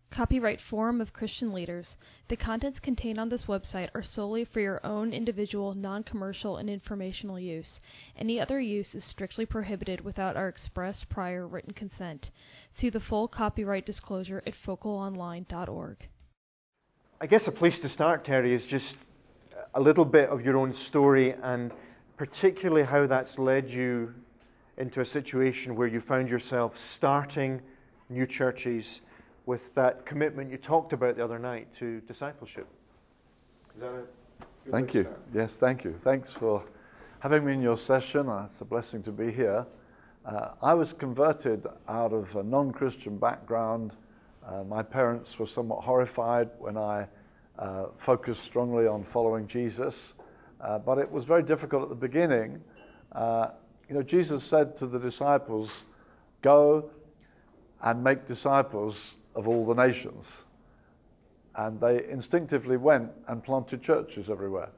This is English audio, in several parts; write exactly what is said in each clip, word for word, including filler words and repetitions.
Copyright Forum of Christian Leaders. The contents contained on this website are solely for your own individual, non-commercial, and informational use. Any other use is strictly prohibited without our express prior written consent. See the full copyright disclosure at focal online dot org. I guess a place to start, Terry, is just a little bit of your own story, and particularly how that's led you into a situation where you found yourself starting new churches with that commitment you talked about the other night to discipleship. Is that a Thank you. Start? Yes, thank you. Thanks for having me in your session. Uh, it's a blessing to be here. Uh, I was converted out of a non-Christian background. Uh, my parents were somewhat horrified when I uh, focused strongly on following Jesus, uh, but it was very difficult at the beginning. Uh, you know, Jesus said to the disciples, "Go and make disciples of all the nations." And they instinctively went and planted churches everywhere.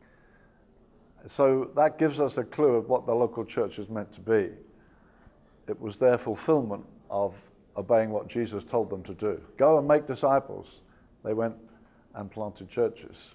So that gives us a clue of what the local church is meant to be. It was their fulfillment of obeying what Jesus told them to do. Go and make disciples. They went and planted churches.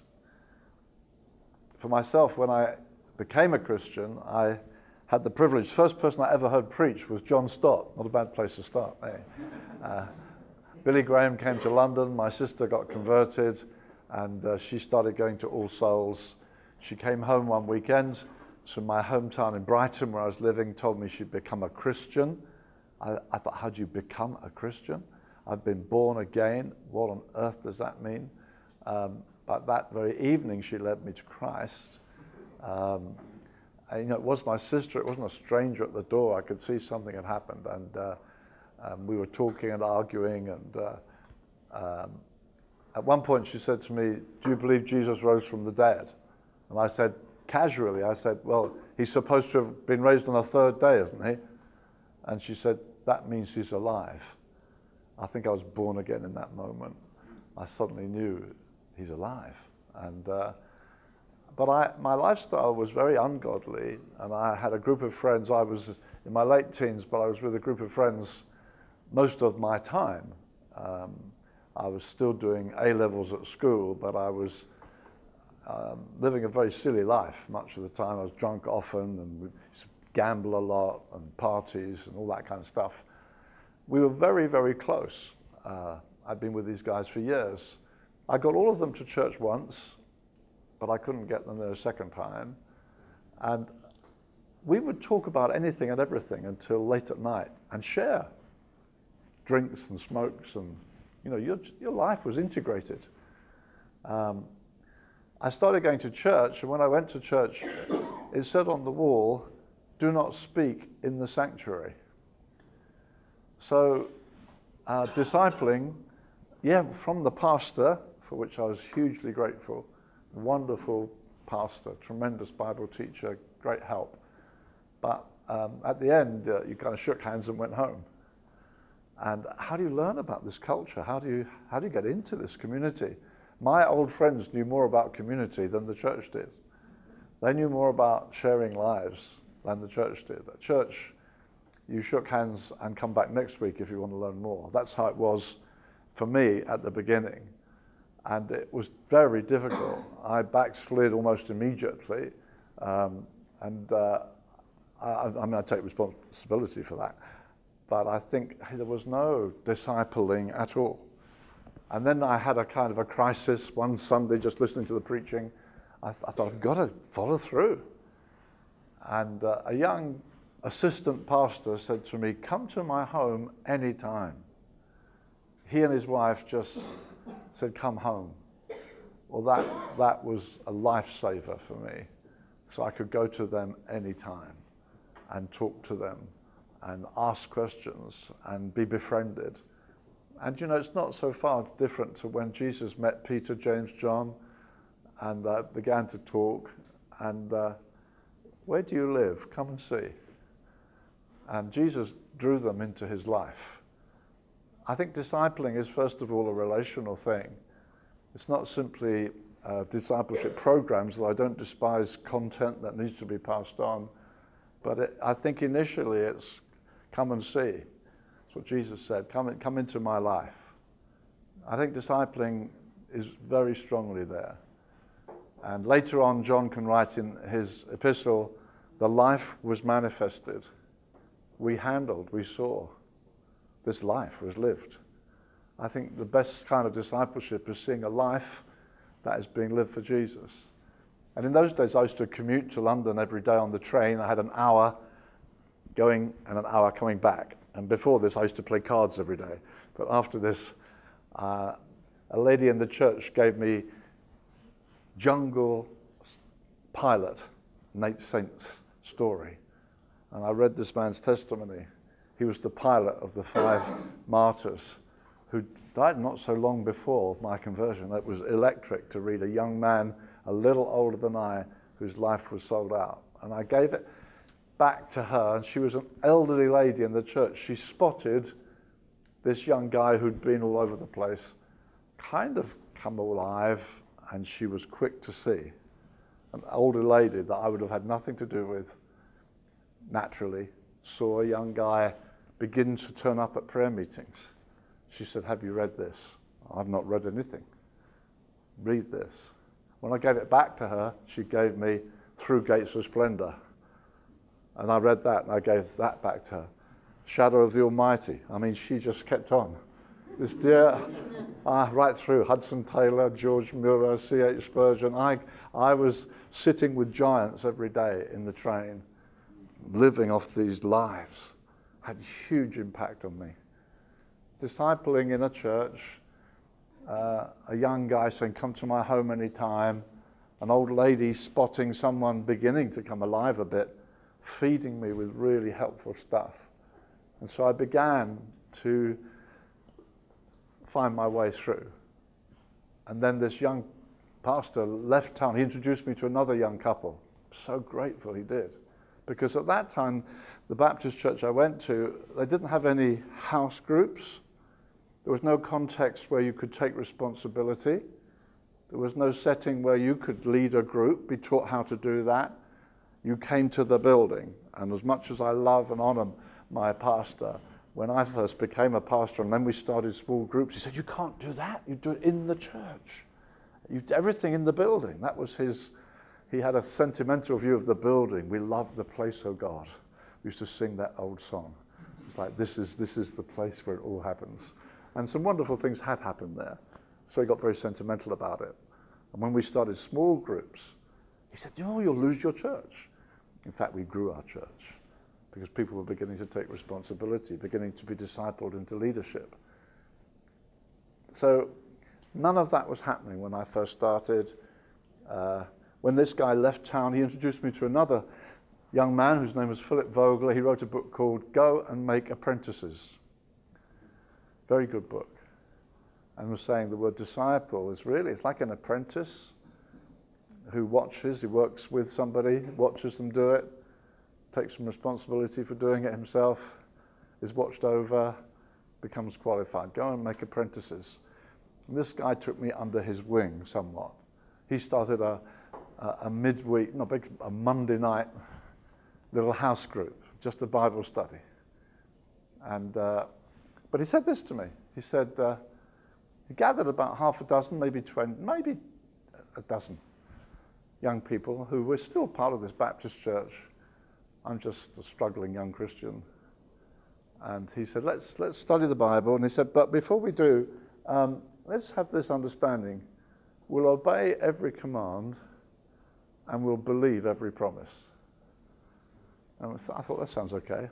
For myself, when I became a Christian, I had the privilege. First person I ever heard preach was John Stott. Not a bad place to start, eh? Uh, Billy Graham came to London. My sister got converted, and uh, she started going to All Souls. She came home one weekend to my hometown in Brighton, where I was living, told me she'd become a Christian. I, I thought, how do you become a Christian? I've been born again. What on earth does that mean? Um, but that very evening, she led me to Christ. Um, and, you know, it was my sister. It wasn't a stranger at the door. I could see something had happened, and uh, um, we were talking and arguing. And uh, um, at one point, she said to me, "Do you believe Jesus rose from the dead?" And I said, casually, I said, "Well, he's supposed to have been raised on the third day, isn't he?" And she said, "That means he's alive." I think I was born again in that moment. I suddenly knew he's alive. And uh, but I, my lifestyle was very ungodly, and I had a group of friends. I was in my late teens, but I was with a group of friends most of my time. Um, I was still doing A-levels at school, but I was um, living a very silly life much of the time. I was drunk often, and we used to gamble a lot, and parties, and all that kind of stuff. We were very, very close. Uh, I'd been with these guys for years. I got all of them to church once, but I couldn't get them there a second time. And we would talk about anything and everything until late at night and share drinks and smokes, and you know, your, your life was integrated. Um, I started going to church, and when I went to church, it said on the wall, "Do not speak in the sanctuary." So, uh, discipling, yeah, from the pastor, for which I was hugely grateful, wonderful pastor, tremendous Bible teacher, great help. But um, at the end, uh, you kind of shook hands and went home. And how do you learn about this culture? How do you how do you get into this community? My old friends knew more about community than the church did. They knew more about sharing lives than the church did. At church, you shook hands and come back next week if you want to learn more. That's how it was for me at the beginning. And it was very difficult. I backslid almost immediately. Um, and uh, I, I mean, I take responsibility for that. But I think there was no discipling at all. And then I had a kind of a crisis one Sunday, just listening to the preaching. I, th- I thought, I've got to follow through. And uh, a young assistant pastor said to me, "Come to my home anytime." He and his wife just said, "Come home." Well, that, that was a lifesaver for me. So I could go to them anytime and talk to them and ask questions and be befriended. And you know, it's not so far different to when Jesus met Peter, James, John, and uh, began to talk. And uh, where do you live? Come and see. And Jesus drew them into his life. I think discipling is, first of all, a relational thing. It's not simply uh, discipleship programs, though I don't despise content that needs to be passed on. But it, I think initially it's come and see. That's what Jesus said. Come, in, come into my life. I think discipling is very strongly there. And later on, John can write in his epistle, the life was manifested. We handled, we saw. This life was lived. I think the best kind of discipleship is seeing a life that is being lived for Jesus. And in those days, I used to commute to London every day on the train. I had an hour going and an hour coming back. And before this, I used to play cards every day. But after this, uh, a lady in the church gave me Jungle Pilot, Nate Saint's story. And I read this man's testimony. He was the pilot of the five martyrs who died not so long before my conversion. It was electric to read a young man, a little older than I, whose life was sold out. And I gave it back to her, and she was an elderly lady in the church. She spotted this young guy who'd been all over the place, kind of come alive, and she was quick to see. An older lady that I would have had nothing to do with, naturally, saw a young guy begin to turn up at prayer meetings. She said, have you read this? I've not read anything. Read this. When I gave it back to her, she gave me Through Gates of Splendor. And I read that, and I gave that back to her. Shadow of the Almighty. I mean, she just kept on. This dear, uh, right through Hudson Taylor, George Muir, C H Spurgeon. I, I was sitting with giants every day in the train, living off these lives. Had huge impact on me. Discipling in a church, uh, a young guy saying, come to my home anytime, an old lady spotting someone beginning to come alive a bit, feeding me with really helpful stuff. And so I began to find my way through. And then this young pastor left town. He introduced me to another young couple. So grateful he did. Because at that time, the Baptist church I went to, they didn't have any house groups. There was no context where you could take responsibility. There was no setting where you could lead a group, be taught how to do that. You came to the building. And as much as I love and honor my pastor, when I first became a pastor and then we started small groups, he said, you can't do that. You do it in the church. You do everything in the building. That was his, he had a sentimental view of the building. We love the place, oh God. We used to sing that old song. It's like, this is, this is the place where it all happens. And some wonderful things had happened there. So he got very sentimental about it. And when we started small groups, he said, you know, you'll lose your church. In fact, we grew our church because people were beginning to take responsibility, beginning to be discipled into leadership. So none of that was happening when I first started. Uh, when this guy left town, he introduced me to another young man whose name was Philip Vogler. He wrote a book called Go and Make Apprentices. Very good book. And was saying the word disciple is really, it's like an apprentice who watches, he works with somebody, watches them do it, takes some responsibility for doing it himself, is watched over, becomes qualified. Go and make apprentices. And this guy took me under his wing somewhat. He started a, a, a midweek, not big, a Monday night little house group, just a Bible study. And uh, but he said this to me. He said, uh, he gathered about half a dozen, maybe twenty, maybe a dozen young people who were still part of this Baptist church. I'm just a struggling young Christian. And he said, let's let's study the Bible. And he said, but before we do, um, let's have this understanding. We'll obey every command and we'll believe every promise. And I thought, that sounds okay.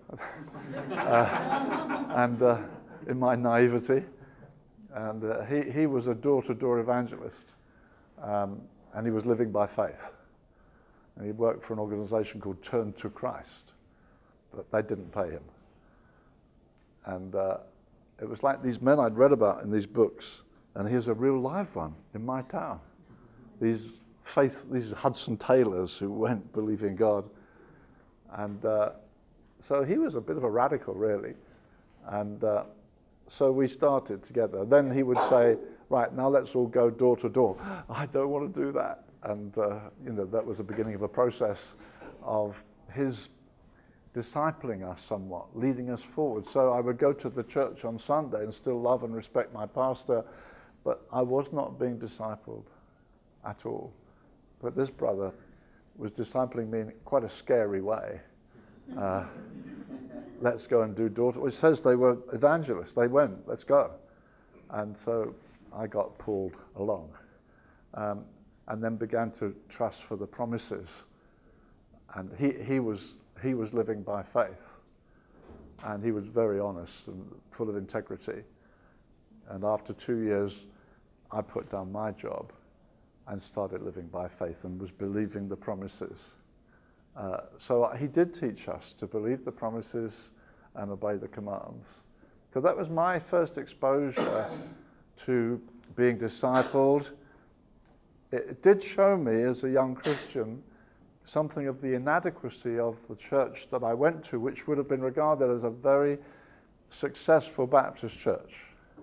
uh, and uh, in my naivety. And uh, he, he was a door-to-door evangelist. Um, and he was living by faith. And he worked for an organization called Turn to Christ. But they didn't pay him. And uh, it was like these men I'd read about in these books. And here's a real live one in my town. These faith, these Hudson Taylors who went believing God. And uh, so he was a bit of a radical, really. And uh, so we started together. Then he would say, right, now let's all go door to door. I don't want to do that. And uh, you know, that was the beginning of a process of his discipling us somewhat, leading us forward. So I would go to the church on Sunday and still love and respect my pastor, But I was not being discipled at all. But this brother was discipling me in quite a scary way. Uh, let's go and do daughter. It says they were evangelists. They went, let's go. And so I got pulled along. Um, and then began to trust for the promises. And he, he was he was living by faith. And he was very honest and full of integrity. And after two years, I put down my job and started living by faith and was believing the promises. Uh, so he did teach us to believe the promises and obey the commands. So that was my first exposure to being discipled. It, it did show me as a young Christian something of the inadequacy of the church that I went to, which would have been regarded as a very successful Baptist church.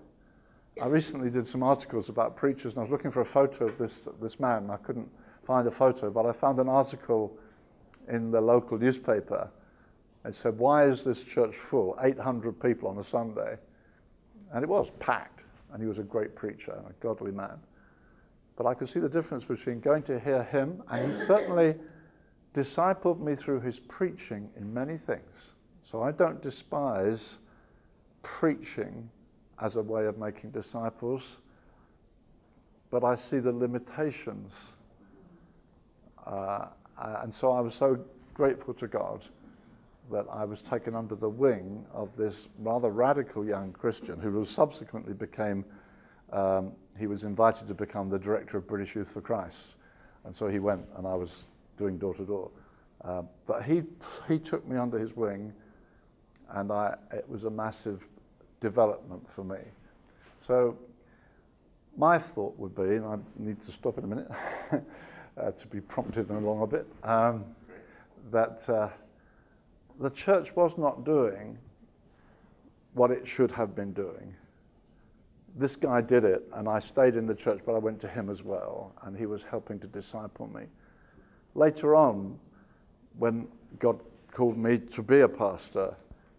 I recently did some articles about preachers, and I was looking for a photo of this, this man, and I couldn't find a photo, but I found an article in the local newspaper. It said, why is this church full? eight hundred people on a Sunday. And it was packed, and he was a great preacher and a godly man. But I could see the difference between going to hear him, and he certainly discipled me through his preaching in many things. So I don't despise preaching as a way of making disciples, but I see the limitations. Uh, and so I was so grateful to God that I was taken under the wing of this rather radical young Christian who subsequently became, um, he was invited to become the director of British Youth for Christ. And so he went, and I was doing door-to-door. Uh, but he he took me under his wing, and I it was a massive development for me. So my thought would be, and I need to stop in a minute uh, to be prompted along a bit, um, that uh, the church was not doing what it should have been doing. This guy did it, and I stayed in the church, but I went to him as well, and he was helping to disciple me. Later on, when God called me to be a pastor,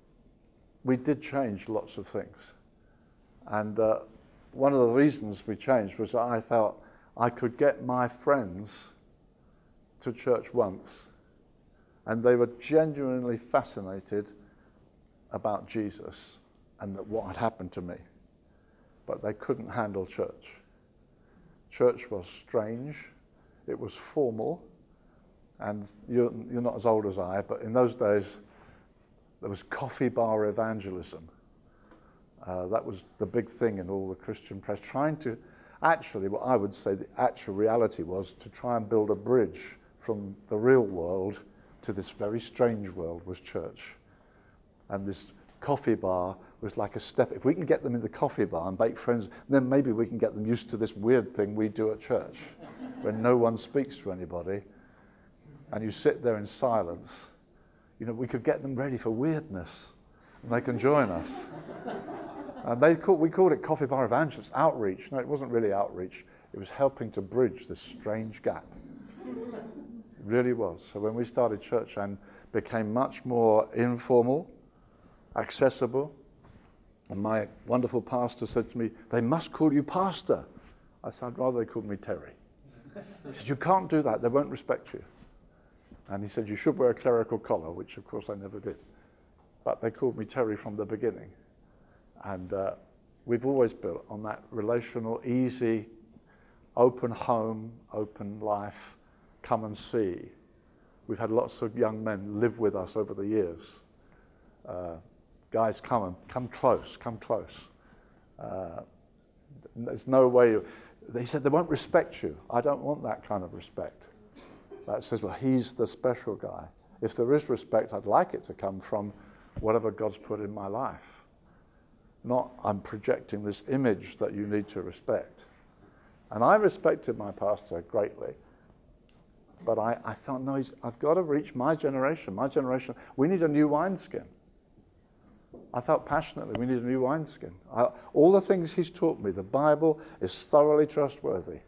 we did change lots of things. And uh, one of the reasons we changed was that I felt I could get my friends to church once, and they were genuinely fascinated about Jesus and that what had happened to me. But they couldn't handle church. Church was strange, it was formal, and you're, you're not as old as I, but in those days, there was coffee bar evangelism. Uh, that was the big thing in all the Christian press, trying to, actually, what I would say the actual reality was to try and build a bridge from the real world to this very strange world was church. And this coffee bar was like a step. If we can get them in the coffee bar and make friends, then maybe we can get them used to this weird thing we do at church, when no one speaks to anybody, and you sit there in silence. You know, we could get them ready for weirdness, and they can join us. And they call, we called it coffee bar evangelism, outreach. No, it wasn't really outreach. It was helping to bridge this strange gap. It really was. So when we started church and became much more informal, accessible, and my wonderful pastor said to me, they must call you pastor. I said, I'd rather they called me Terry. He said, you can't do that, they won't respect you. And he said, you should wear a clerical collar, which of course I never did. But they called me Terry from the beginning. And uh, we've always built on that relational, easy, open home, open life, come and see. We've had lots of young men live with us over the years. Uh, guys, come and come close, come close. Uh, there's no way. You, they said they won't respect you. I don't want that kind of respect. That says, well, he's the special guy. If there is respect, I'd like it to come from whatever God's put in my life. Not, I'm projecting this image that you need to respect. And I respected my pastor greatly. But I, I felt, no, he's, I've got to reach my generation. My generation, we need a new wineskin. I felt passionately, we need a new wineskin. I, all the things he's taught me, the Bible is thoroughly trustworthy.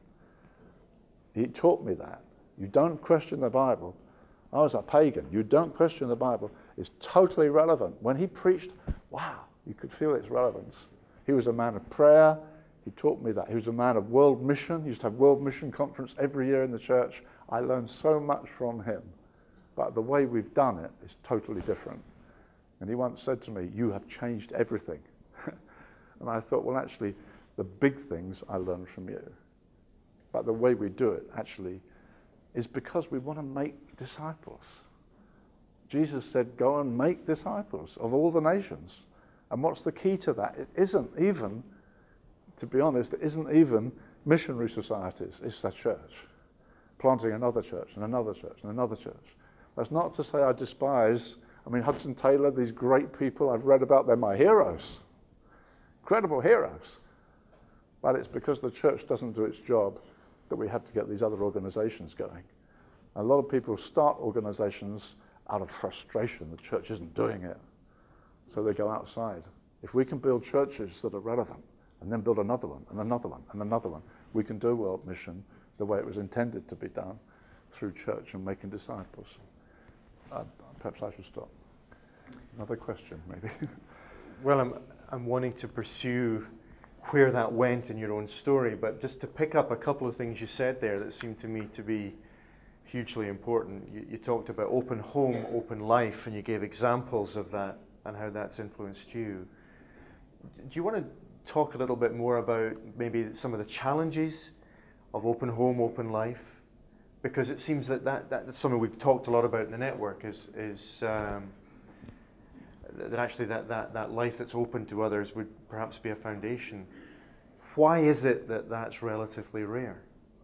He taught me that. You don't question the Bible. I was a pagan. You don't question the Bible. It's totally relevant. When he preached, wow, you could feel its relevance. He was a man of prayer. He taught me that. He was a man of world mission. He used to have world mission conference every year in the church. I learned so much from him. But the way we've done it is totally different. And he once said to me, "You have changed everything." And I thought, well, actually, the big things I learned from you. But the way we do it, actually, is because we want to make disciples. Jesus said, go and make disciples of all the nations. And what's the key to that? It isn't even, to be honest, it isn't even missionary societies. It's the church. Planting another church and another church and another church. That's not to say I despise, I mean, Hudson Taylor, these great people I've read about, they're my heroes. Incredible heroes. But it's because the church doesn't do its job that we have to get these other organizations going. A lot of people start organizations out of frustration. The church isn't doing it. So they go outside. If we can build churches that are relevant, and then build another one, and another one, and another one, we can do world mission the way it was intended to be done, through church and making disciples. Uh, perhaps I should stop. Another question, maybe. Well, I'm, I'm wanting to pursue where that went in your own story, but just to pick up a couple of things you said there that seemed to me to be hugely important. You, you talked about open home, open life, and you gave examples of that and how that's influenced you. Do you want to talk a little bit more about maybe some of the challenges of open home, open life? Because it seems that, that that's something we've talked a lot about in the network, is, is um, that actually that, that, that life that's open to others would perhaps be a foundation. Why is it that that's relatively rare?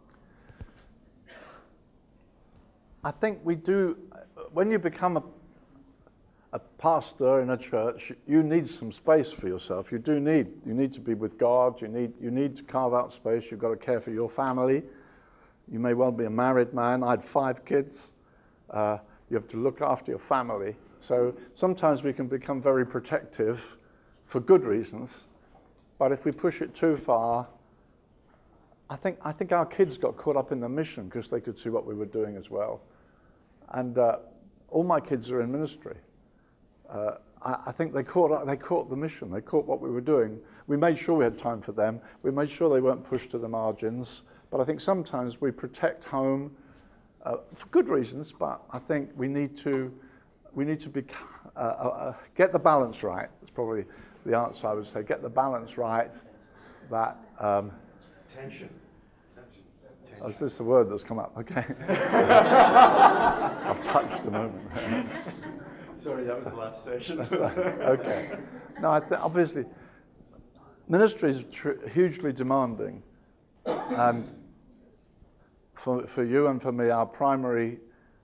I think we do, when you become a, a pastor in a church, you need some space for yourself. You do need, you need to be with God, you need, you need to carve out space, you've got to care for your family. You may well be a married man. I had five kids. Uh, you have to look after your family. So sometimes we can become very protective for good reasons, but if we push it too far, I think I think our kids got caught up in the mission because they could see what we were doing as well. And uh, all my kids are in ministry. Uh, I, I think they caught they caught the mission. They caught what we were doing. We made sure we had time for them. We made sure they weren't pushed to the margins. But I think sometimes we protect home uh, for good reasons. But I think we need to we need to be uh, uh, get the balance right. That's probably the answer I would say. Get the balance right. That um, tension. Oh, is this the word that's come up? Okay. I've touched a moment. Sorry, that was the last session. Okay. No, I th- obviously, ministry is tr- hugely demanding. And for, for you and for me, our primary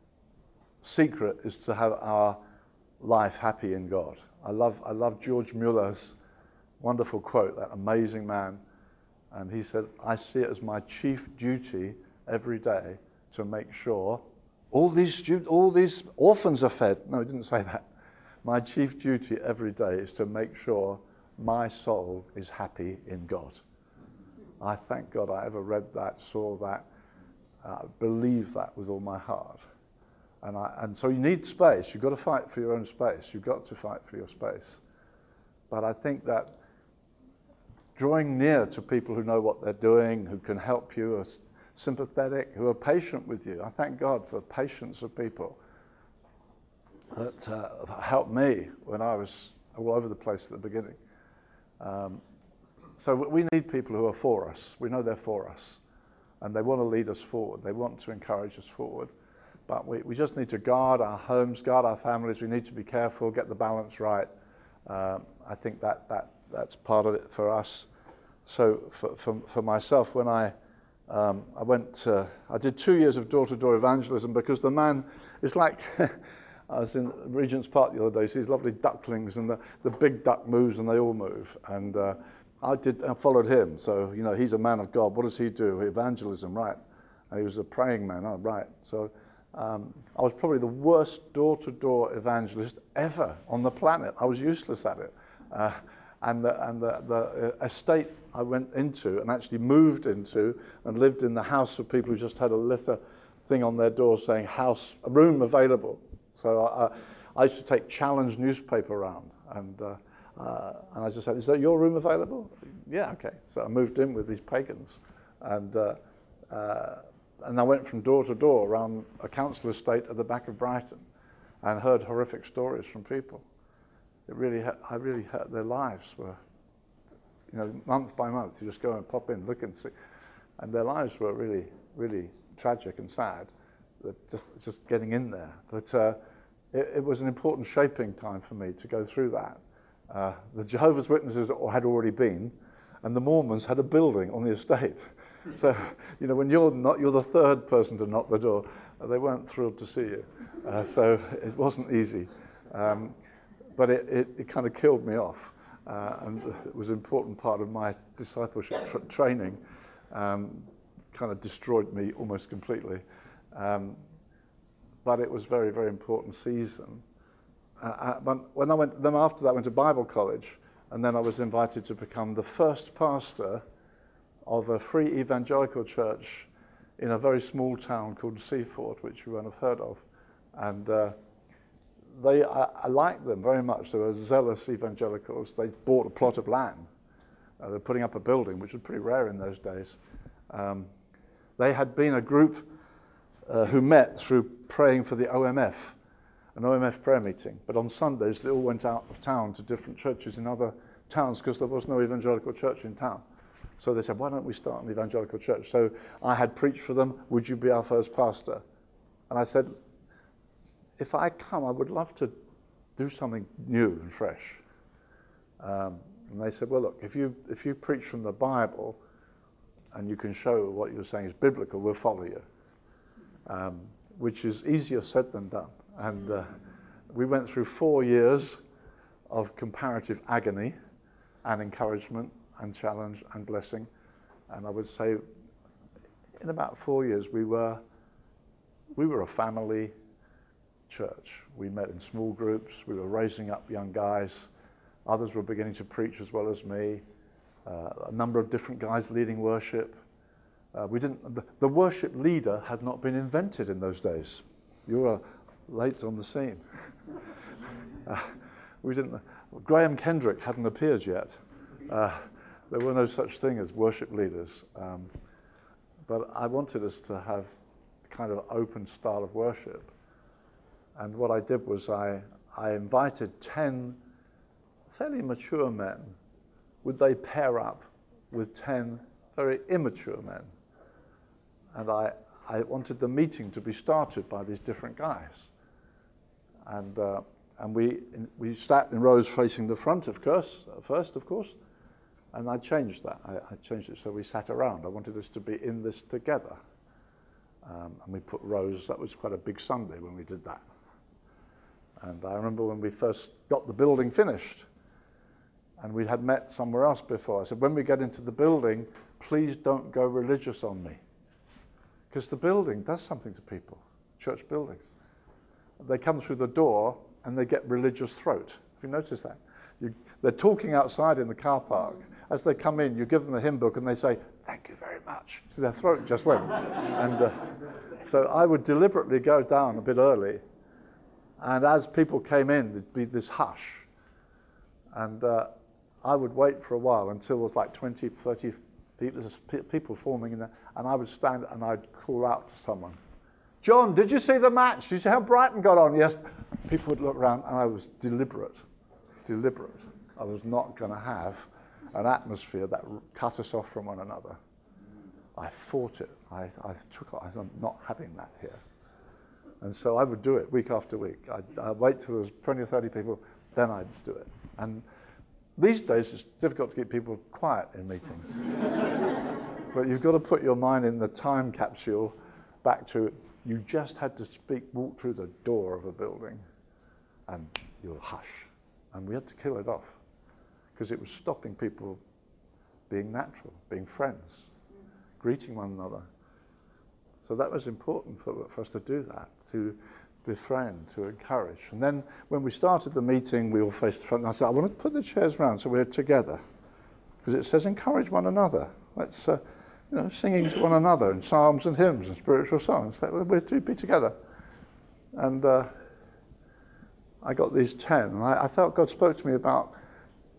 secret is to have our life happy in God. I love, I love George Mueller's wonderful quote, that amazing man. And he said, I see it as my chief duty every day to make sure all these stu- all these orphans are fed. No, he didn't say that. My chief duty every day is to make sure my soul is happy in God. I thank God I ever read that, saw that, uh, believe that with all my heart. And, I, and so you need space. You've got to fight for your own space. You've got to fight for your space. But I think that drawing near to people who know what they're doing, who can help you, are sympathetic, who are patient with you. I thank God for the patience of people that uh, helped me when I was all over the place at the beginning. Um, so we need people who are for us. We know they're for us. And they want to lead us forward. They want to encourage us forward. But we, we just need to guard our homes, guard our families. We need to be careful, get the balance right. Um, I think that, that that's part of it for us. So for for, for myself, when I um, I went, uh, I did two years of door-to-door evangelism because the man is like, I was in Regent's Park the other day, see these lovely ducklings, and the, the big duck moves and they all move. And uh, I did, I followed him. So, you know, he's a man of God. What does he do? Evangelism, right? And he was a praying man, oh, right. So um, I was probably the worst door-to-door evangelist ever on the planet. I was useless at it. Uh, and the, and the, the estate I went into and actually moved into and lived in the house of people who just had a letter thing on their door saying house, a room available. So I, I used to take Challenge newspaper around, and uh, uh, and I just said, is that your room available? Yeah, okay. So I moved in with these pagans, and uh, uh, and I went from door to door around a council estate at the back of Brighton, and heard horrific stories from people. It really, ha- I really hurt their lives. Were, you know, month by month, you just go and pop in, look and see, and their lives were really, really tragic and sad. That just, just getting in there, but uh, it, it was an important shaping time for me to go through that. Uh, the Jehovah's Witnesses had already been, and the Mormons had a building on the estate. So, you know, when you're not, you're the third person to knock the door. Uh, they weren't thrilled to see you, uh, so it wasn't easy. Um, but it, it, it kind of killed me off, uh, and it was an important part of my discipleship tra- training. Um, kind of destroyed me almost completely. Um, but it was a very, very important season. Uh, I, when I went, then after that, I went to Bible college, and then I was invited to become the first pastor of a free evangelical church in a very small town called Seaford, which you won't have heard of. And uh, they, I, I liked them very much. They were zealous evangelicals. They bought a plot of land. Uh, they're putting up a building, which was pretty rare in those days. Um, they had been a group uh, who met through praying for the O M F, an O M F prayer meeting. But on Sundays, they all went out of town to different churches in other towns because there was no evangelical church in town. So they said, why don't we start an evangelical church? So I had preached for them, would you be our first pastor? And I said, if I come, I would love to do something new and fresh. Um, and they said, well, look, if you if you preach from the Bible and you can show what you're saying is biblical, we'll follow you. Um, which is easier said than done. And uh, we went through four years of comparative agony and encouragement and challenge and blessing. And I would say in about four years, we were we were a family church. We met in small groups. We were raising up young guys. Others were beginning to preach as well as me. Uh, a number of different guys leading worship. Uh, we didn't. The, the worship leader had not been invented in those days. You were late on the scene. uh, we didn't. Graham Kendrick hadn't appeared yet. Uh, there were no such thing as worship leaders. Um, but I wanted us to have kind of open style of worship. And what I did was I, I invited ten fairly mature men. Would they pair up with ten very immature men? And I, I wanted the meeting to be started by these different guys. And uh, and we we sat in rows facing the front, of course, first, of course. And I changed that. I, I changed it so we sat around. I wanted us to be in this together. Um, and we put rows. That was quite a big Sunday when we did that. And I remember when we first got the building finished, and we had met somewhere else before. I said, when we get into the building, please don't go religious on me. Because the building does something to people, church buildings. They come through the door and they get religious throat. Have you noticed that? You, they're talking outside in the car park. As they come in, you give them the hymn book and they say, thank you very much. So their throat just went. and uh, so I would deliberately go down a bit early. And as people came in, there'd be this hush. And uh, I would wait for a while until there was like twenty, thirty people, people forming in there. And I would stand and I'd call out to someone, John, did you see the match? Did you see how Brighton got on? Yes. People would look around and I was deliberate, deliberate. I was not going to have an atmosphere that cut us off from one another. I fought it. I, I took it. I'm not having that here. And so I would do it week after week. I'd, I'd wait till there was twenty or thirty people, then I'd do it. And these days it's difficult to keep people quiet in meetings. But you've got to put your mind in the time capsule back to you just had to speak, walk through the door of a building and you'll hush. And we had to kill it off because it was stopping people being natural, being friends, greeting one another. So that was important for, for us to do that, to befriend, to encourage. And then when we started the meeting, we all faced the front, and I said, I want to put the chairs round so we're together. Because it says encourage one another. Let's, uh, you know, singing to one another in psalms and hymns and spiritual songs. We're to be together. And uh, I got these ten, and I, I felt God spoke to me about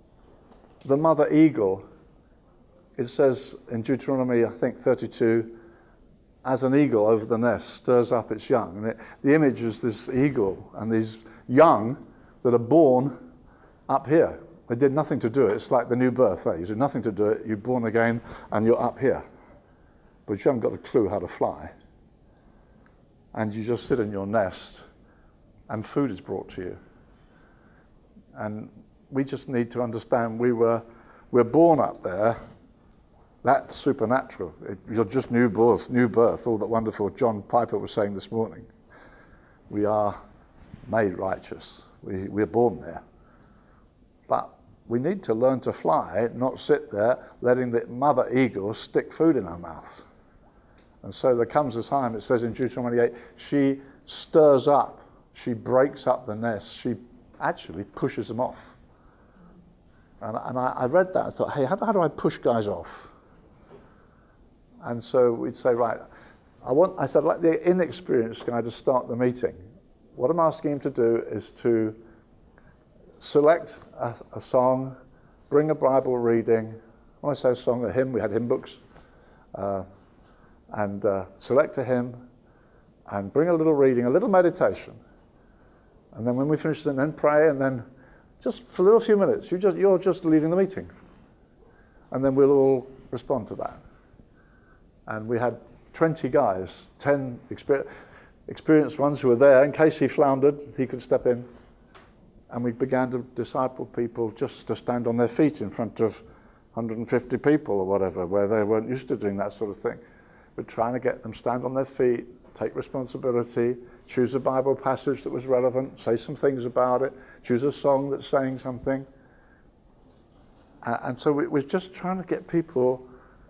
the mother eagle, it says in Deuteronomy, I think thirty-two, as an eagle over the nest stirs up its young. And it, the image is this eagle and these young that are born up here. They did nothing to do it. It's like the new birth. Right? You did nothing to do it. You're born again and you're up here. But you haven't got a clue how to fly. And you just sit in your nest and food is brought to you. And we just need to understand we were we're born up there. That's supernatural. It, you're just new birth, new birth, all that wonderful John Piper was saying this morning. We are made righteous. We, we're born there. But we need to learn to fly, not sit there letting the mother eagle stick food in our mouths. And so there comes a time, it says in Deuteronomy eight, she stirs up, she breaks up the nest, she actually pushes them off. And, and I, I read that and thought, hey, how, how do I push guys off? And so we'd say, right, I want, I said, like the inexperienced guy to start the meeting. What I'm asking him to do is to select a, a song, bring a Bible reading. When I say a song, a hymn, we had hymn books. Uh, and uh, select a hymn and bring a little reading, a little meditation. And then when we finish, and then pray, and then just for a little few minutes, you just, you're just leading the meeting. And then we'll all respond to that. And we had twenty guys, ten exper- experienced ones who were there. In case he floundered, he could step in. And we began to disciple people just to stand on their feet in front of one hundred fifty people or whatever, where they weren't used to doing that sort of thing. We're trying to get them stand on their feet, take responsibility, choose a Bible passage that was relevant, say some things about it, choose a song that's saying something. Uh, and so we, we're just trying to get people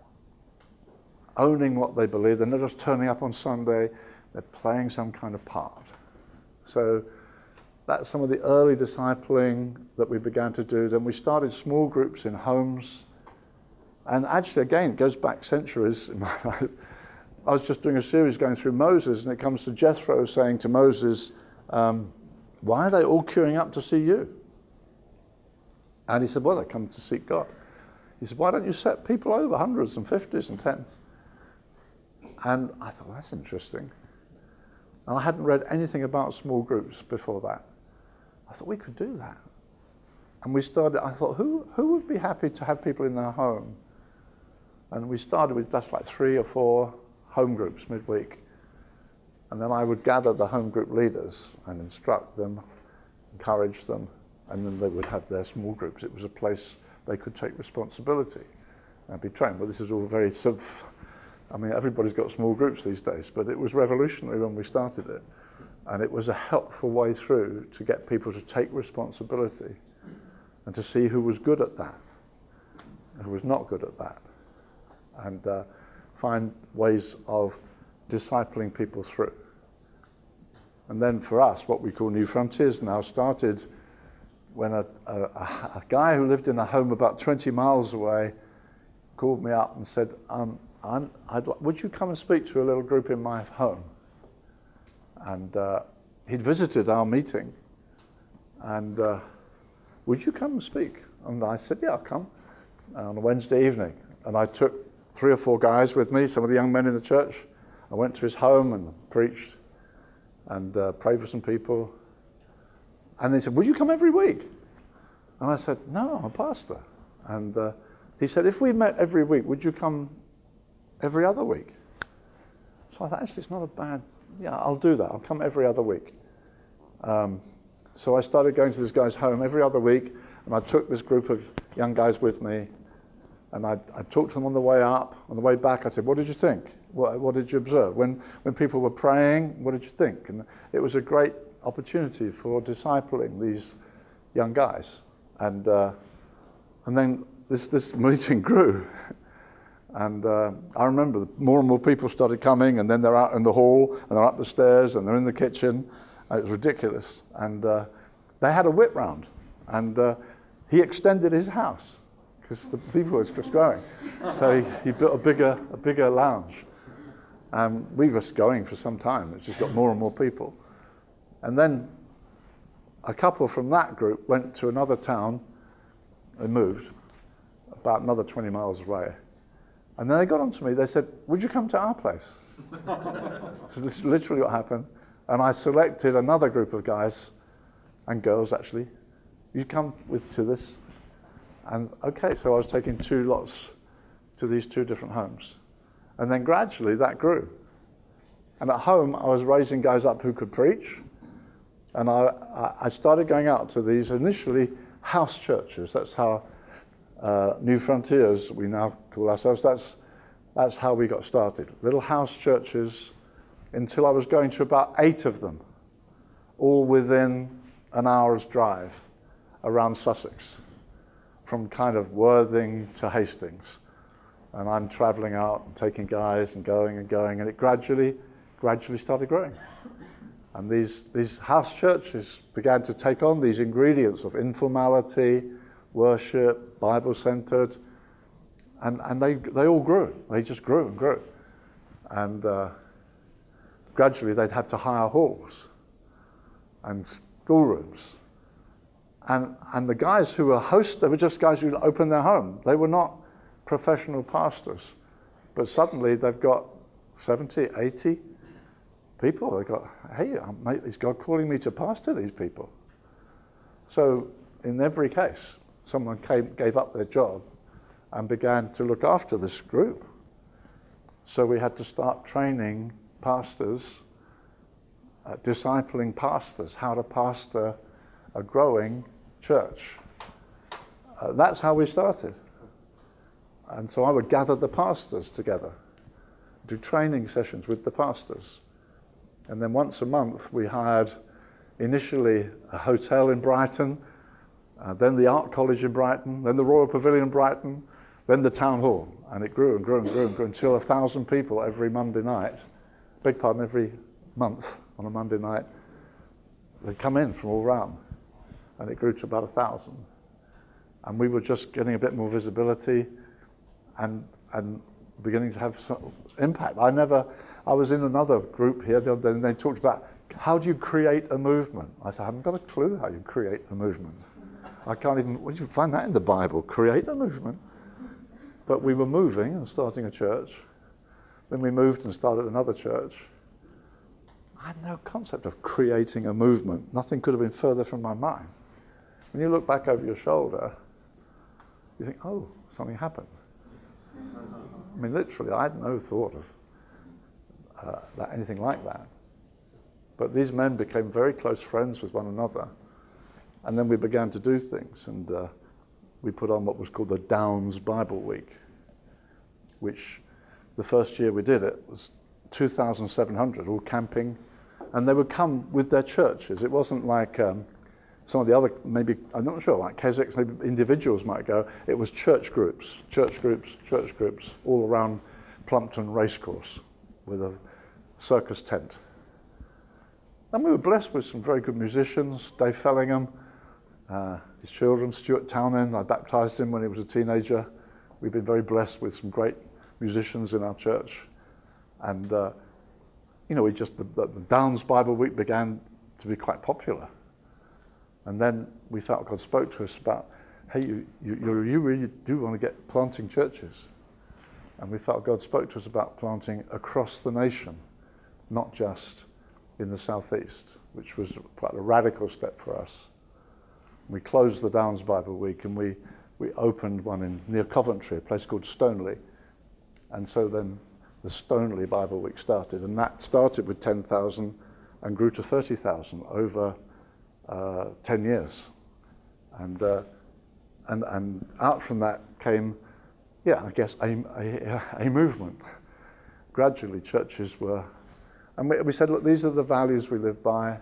owning what they believe. They're not just turning up on Sunday, they're playing some kind of part. So that's some of the early discipling that we began to do. Then we started small groups in homes. And actually, again, it goes back centuries in my life. I was just doing a series going through Moses, and it comes to Jethro saying to Moses, um, why are they all queuing up to see you? And he said, well, they come to seek God. He said, why don't you set people over, hundreds and fifties and tens? And I thought, well, that's interesting. And I hadn't read anything about small groups before that. I thought, we could do that. And we started, I thought, who, who would be happy to have people in their home? And we started with just like three or four home groups midweek. And then I would gather the home group leaders and instruct them, encourage them, and then they would have their small groups. It was a place they could take responsibility and be trained. But this is all very sub... I mean, everybody's got small groups these days, but it was revolutionary when we started it. And it was a helpful way through to get people to take responsibility and to see who was good at that, and who was not good at that, and uh, find ways of discipling people through. And then for us, what we call New Frontiers now started when a, a, a guy who lived in a home about twenty miles away called me up and said, um, I'm, I'd, would you come and speak to a little group in my home? And uh, he'd visited our meeting, and uh, would you come and speak? And I said, yeah, I'll come, on a Wednesday evening. And I took three or four guys with me, some of the young men in the church. I went to his home and preached and uh, prayed for some people. And they said, would you come every week? And I said, no, I'm a pastor. And uh, he said, if we met every week, would you come every other week? So I thought, actually, it's not a bad, yeah, I'll do that. I'll come every other week. Um, so I started going to this guy's home every other week, and I took this group of young guys with me, and I, I talked to them on the way up. On the way back, I said, what did you think? What, what did you observe? When, when people were praying, what did you think? And it was a great opportunity for discipling these young guys. And uh, and then this, this meeting grew. And uh, I remember more and more people started coming, and then they're out in the hall, and they're up the stairs, and they're in the kitchen. And it was ridiculous. And uh, they had a whip round, and uh, he extended his house because the people was just growing. So he, he built a bigger, a bigger lounge. Um, we were going for some time. It's just got more and more people. And then a couple from that group went to another town. They moved. about another twenty miles away. And then they got onto me, they said, would you come to our place? So this is literally what happened. And I selected another group of guys and girls, actually. You come with to this. And okay, so I was taking two lots to these two different homes. And then gradually that grew. And at home, I was raising guys up who could preach. And I, I started going out to these initially house churches. That's how uh, New Frontiers, we now call ourselves, that's, that's how we got started. Little house churches until I was going to about eight of them, all within an hour's drive around Sussex, from kind of Worthing to Hastings. And I'm traveling out and taking guys and going and going, and it gradually, gradually started growing. And these, these house churches began to take on these ingredients of informality, worship, Bible-centered, and, and they, they all grew. They just grew and grew. And uh, gradually they'd have to hire halls and schoolrooms. And, and the guys who were hosts, they were just guys who opened their home. They were not professional pastors. But suddenly they've got seventy, eighty people. They got, hey, mate, is God calling me to pastor these people? So in every case, someone came, gave up their job and began to look after this group. So we had to start training pastors, uh, discipling pastors, how to pastor a growing church. Uh, that's how we started. And so I would gather the pastors together, do training sessions with the pastors. And then once a month we hired initially a hotel in Brighton, uh, then the Art College in Brighton, then the Royal Pavilion in Brighton, then the Town Hall. And it grew and grew and grew and grew until a thousand people every Monday night, beg pardon, every month on a Monday night, they'd come in from all around. And it grew to about a thousand. And we were just getting a bit more visibility and and beginning to have some impact. I never, I was in another group here, and they talked about how do you create a movement? I said, I haven't got a clue how you create a movement. I can't even, where do you find that in the Bible? Create a movement? But we were moving and starting a church. Then we moved and started another church. I had no concept of creating a movement. Nothing could have been further from my mind. When you look back over your shoulder, you think, oh, something happened. I mean, literally, I had no thought of uh, that, anything like that. But these men became very close friends with one another. And then we began to do things. And uh, we put on what was called the Downs Bible Week, which the first year we did it was two thousand seven hundred, all camping. And they would come with their churches. It wasn't like um, some of the other, maybe, I'm not sure, like Keswick's, maybe individuals might go. It was church groups, church groups, church groups, all around Plumpton Racecourse with a circus tent. And we were blessed with some very good musicians. Dave Fellingham, uh, his children, Stuart Townend, I baptized him when he was a teenager. We've been very blessed with some great musicians in our church. And, uh, you know, we just, the, the Downs Bible Week began to be quite popular. And then we felt God spoke to us about, hey, you, you, you really do want to get planting churches. And we felt God spoke to us about planting across the nation, not just in the southeast, which was quite a radical step for us. We closed the Downs Bible Week and we, we opened one in near Coventry, a place called Stoneleigh. And so then the Stoneleigh Bible Week started, and that started with ten thousand and grew to thirty thousand over uh, ten years. And, uh, and, and out from that came, yeah, I guess, a, a, a movement. Gradually, churches were, and we, we said, look, these are the values we live by.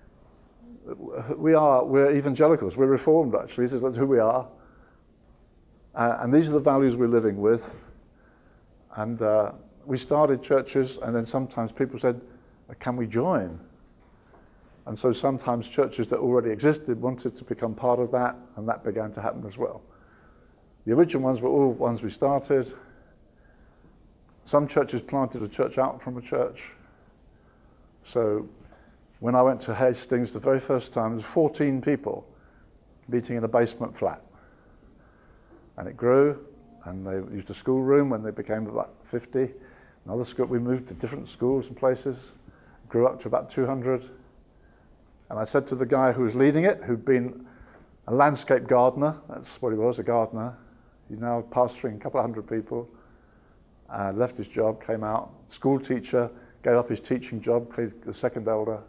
We are, we're evangelicals, we're reformed actually, this is who we are. Uh, and these are the values we're living with. And uh, we started churches, and then sometimes people said, can we join? And so sometimes churches that already existed wanted to become part of that, and that began to happen as well. The original ones were all ones we started. Some churches planted a church out from a church. So when I went to Hastings the very first time, there was fourteen people meeting in a basement flat. And it grew, and they used a schoolroom when they became about fifty. Another school, we moved to different schools and places, grew up to about two hundred. And I said to the guy who was leading it, who'd been a landscape gardener, that's what he was, a gardener. He's now pastoring a couple of hundred people. Uh, left his job, came out, school teacher, gave up his teaching job, became the second elder,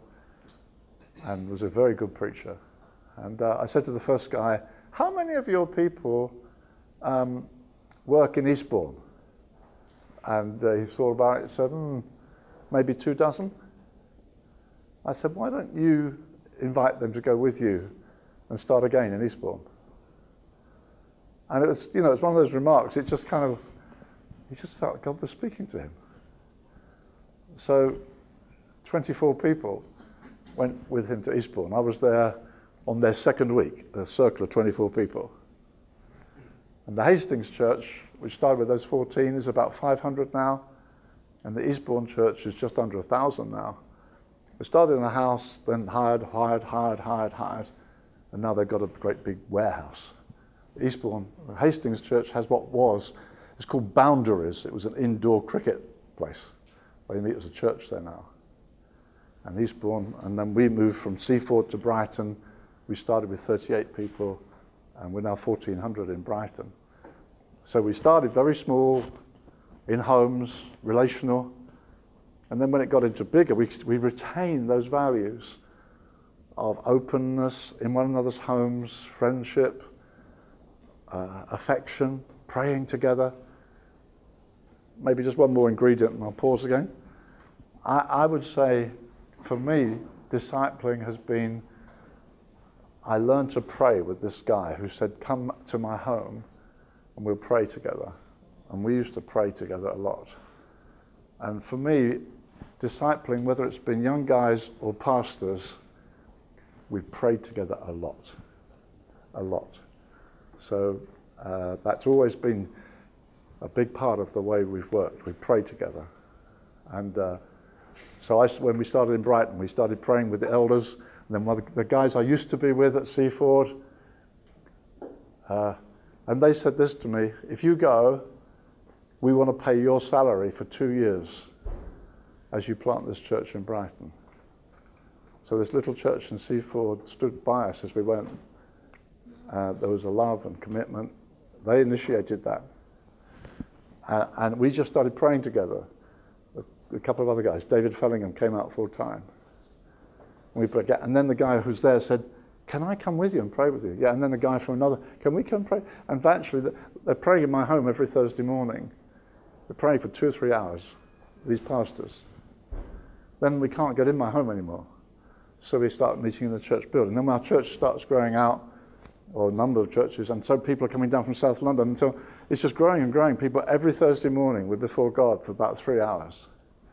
and was a very good preacher. And uh, I said to the first guy, how many of your people um, work in Eastbourne? And uh, he thought about it and said, hmm, maybe two dozen. I said, why don't you invite them to go with you and start again in Eastbourne? And it was, you know, it's one of those remarks, it just kind of, he just felt God was speaking to him. So twenty-four people went with him to Eastbourne. I was there on their second week, a circle of twenty-four people. And the Hastings Church, which started with those fourteen, is about five hundred now. And the Eastbourne Church is just under one thousand now. They started in a house, then hired, hired, hired, hired, hired. And now they've got a great big warehouse. Eastbourne, Hastings Church has what was, it's called Boundaries. It was an indoor cricket place. They meet as a church there now. And Eastbourne, and then we moved from Seaford to Brighton. We started with thirty-eight people, and we're now fourteen hundred in Brighton. So we started very small, in homes, relational, and then when it got into bigger, we, we retained those values of openness in one another's homes, friendship, uh, affection, praying together. Maybe just one more ingredient and I'll pause again. I, I would say, for me, discipling has been, I learned to pray with this guy who said, come to my home and we'll pray together. And we used to pray together a lot. And for me, discipling, whether it's been young guys or pastors, we've prayed together a lot, a lot. So uh, that's always been a big part of the way we've worked. We pray together. And uh, so I, when we started in Brighton, we started praying with the elders. And then one of the guys I used to be with at Seaford, uh, and they said this to me, if you go, we want to pay your salary for two years as you plant this church in Brighton. So this little church in Seaford stood by us as we went. Uh, there was a love and commitment. They initiated that. Uh, and we just started praying together. A, a couple of other guys. David Fellingham came out full time. And, we prayed, and then the guy who's there said, can I come with you and pray with you? Yeah, and then the guy from another, can we come pray? And eventually, they're praying in my home every Thursday morning. They're praying for two or three hours, these pastors. Then we can't get in my home anymore. So we start meeting in the church building. Then our church starts growing out, or a number of churches, and so people are coming down from South London until it's just growing and growing. People every Thursday morning we're before God for about three hours.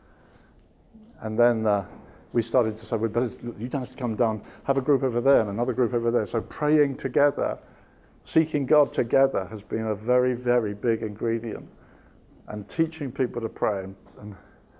And then uh, we started to say, well, you don't have to come down, have a group over there and another group over there. So praying together, seeking God together has been a very, very big ingredient. And teaching people to pray. And, and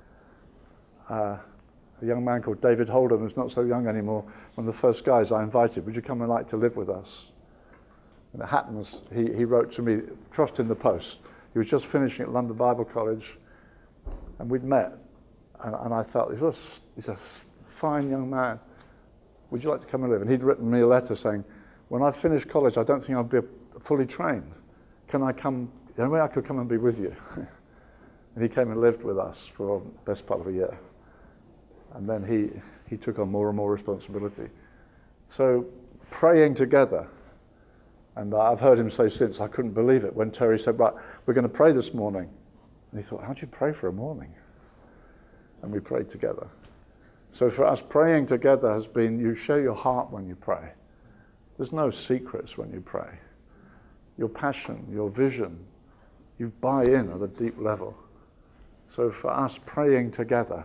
uh, a young man called David Holden, who's not so young anymore, one of the first guys I invited, would you come and like to live with us? And it happens, he, he wrote to me, crossed in the post. He was just finishing at London Bible College, and we'd met. And, and I felt, he's a, he's a fine young man. Would you like to come and live? And he'd written me a letter saying, when I finish college, I don't think I'll be fully trained. Can I come, the only way I could come and be with you. And he came and lived with us for the best part of a year. And then he, he took on more and more responsibility. So praying together, and I've heard him say since, I couldn't believe it, when Terry said, right, we're going to pray this morning. And he thought, how do you pray for a morning? And we prayed together. So for us, praying together has been, you share your heart when you pray. There's no secrets when you pray. Your passion, your vision, you buy in at a deep level. So for us, praying together,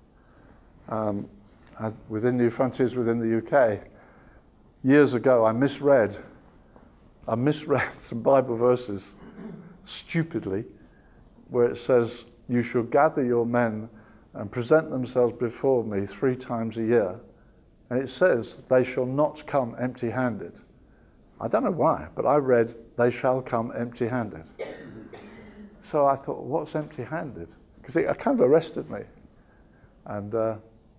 um, within New Frontiers, within the U K, years ago I misread, I misread some Bible verses stupidly, where it says, you shall gather your men and present themselves before me three times a year. And it says, they shall not come empty-handed. I don't know why, but I read, they shall come empty-handed. So I thought, what's empty-handed? Because it, it kind of arrested me. And uh,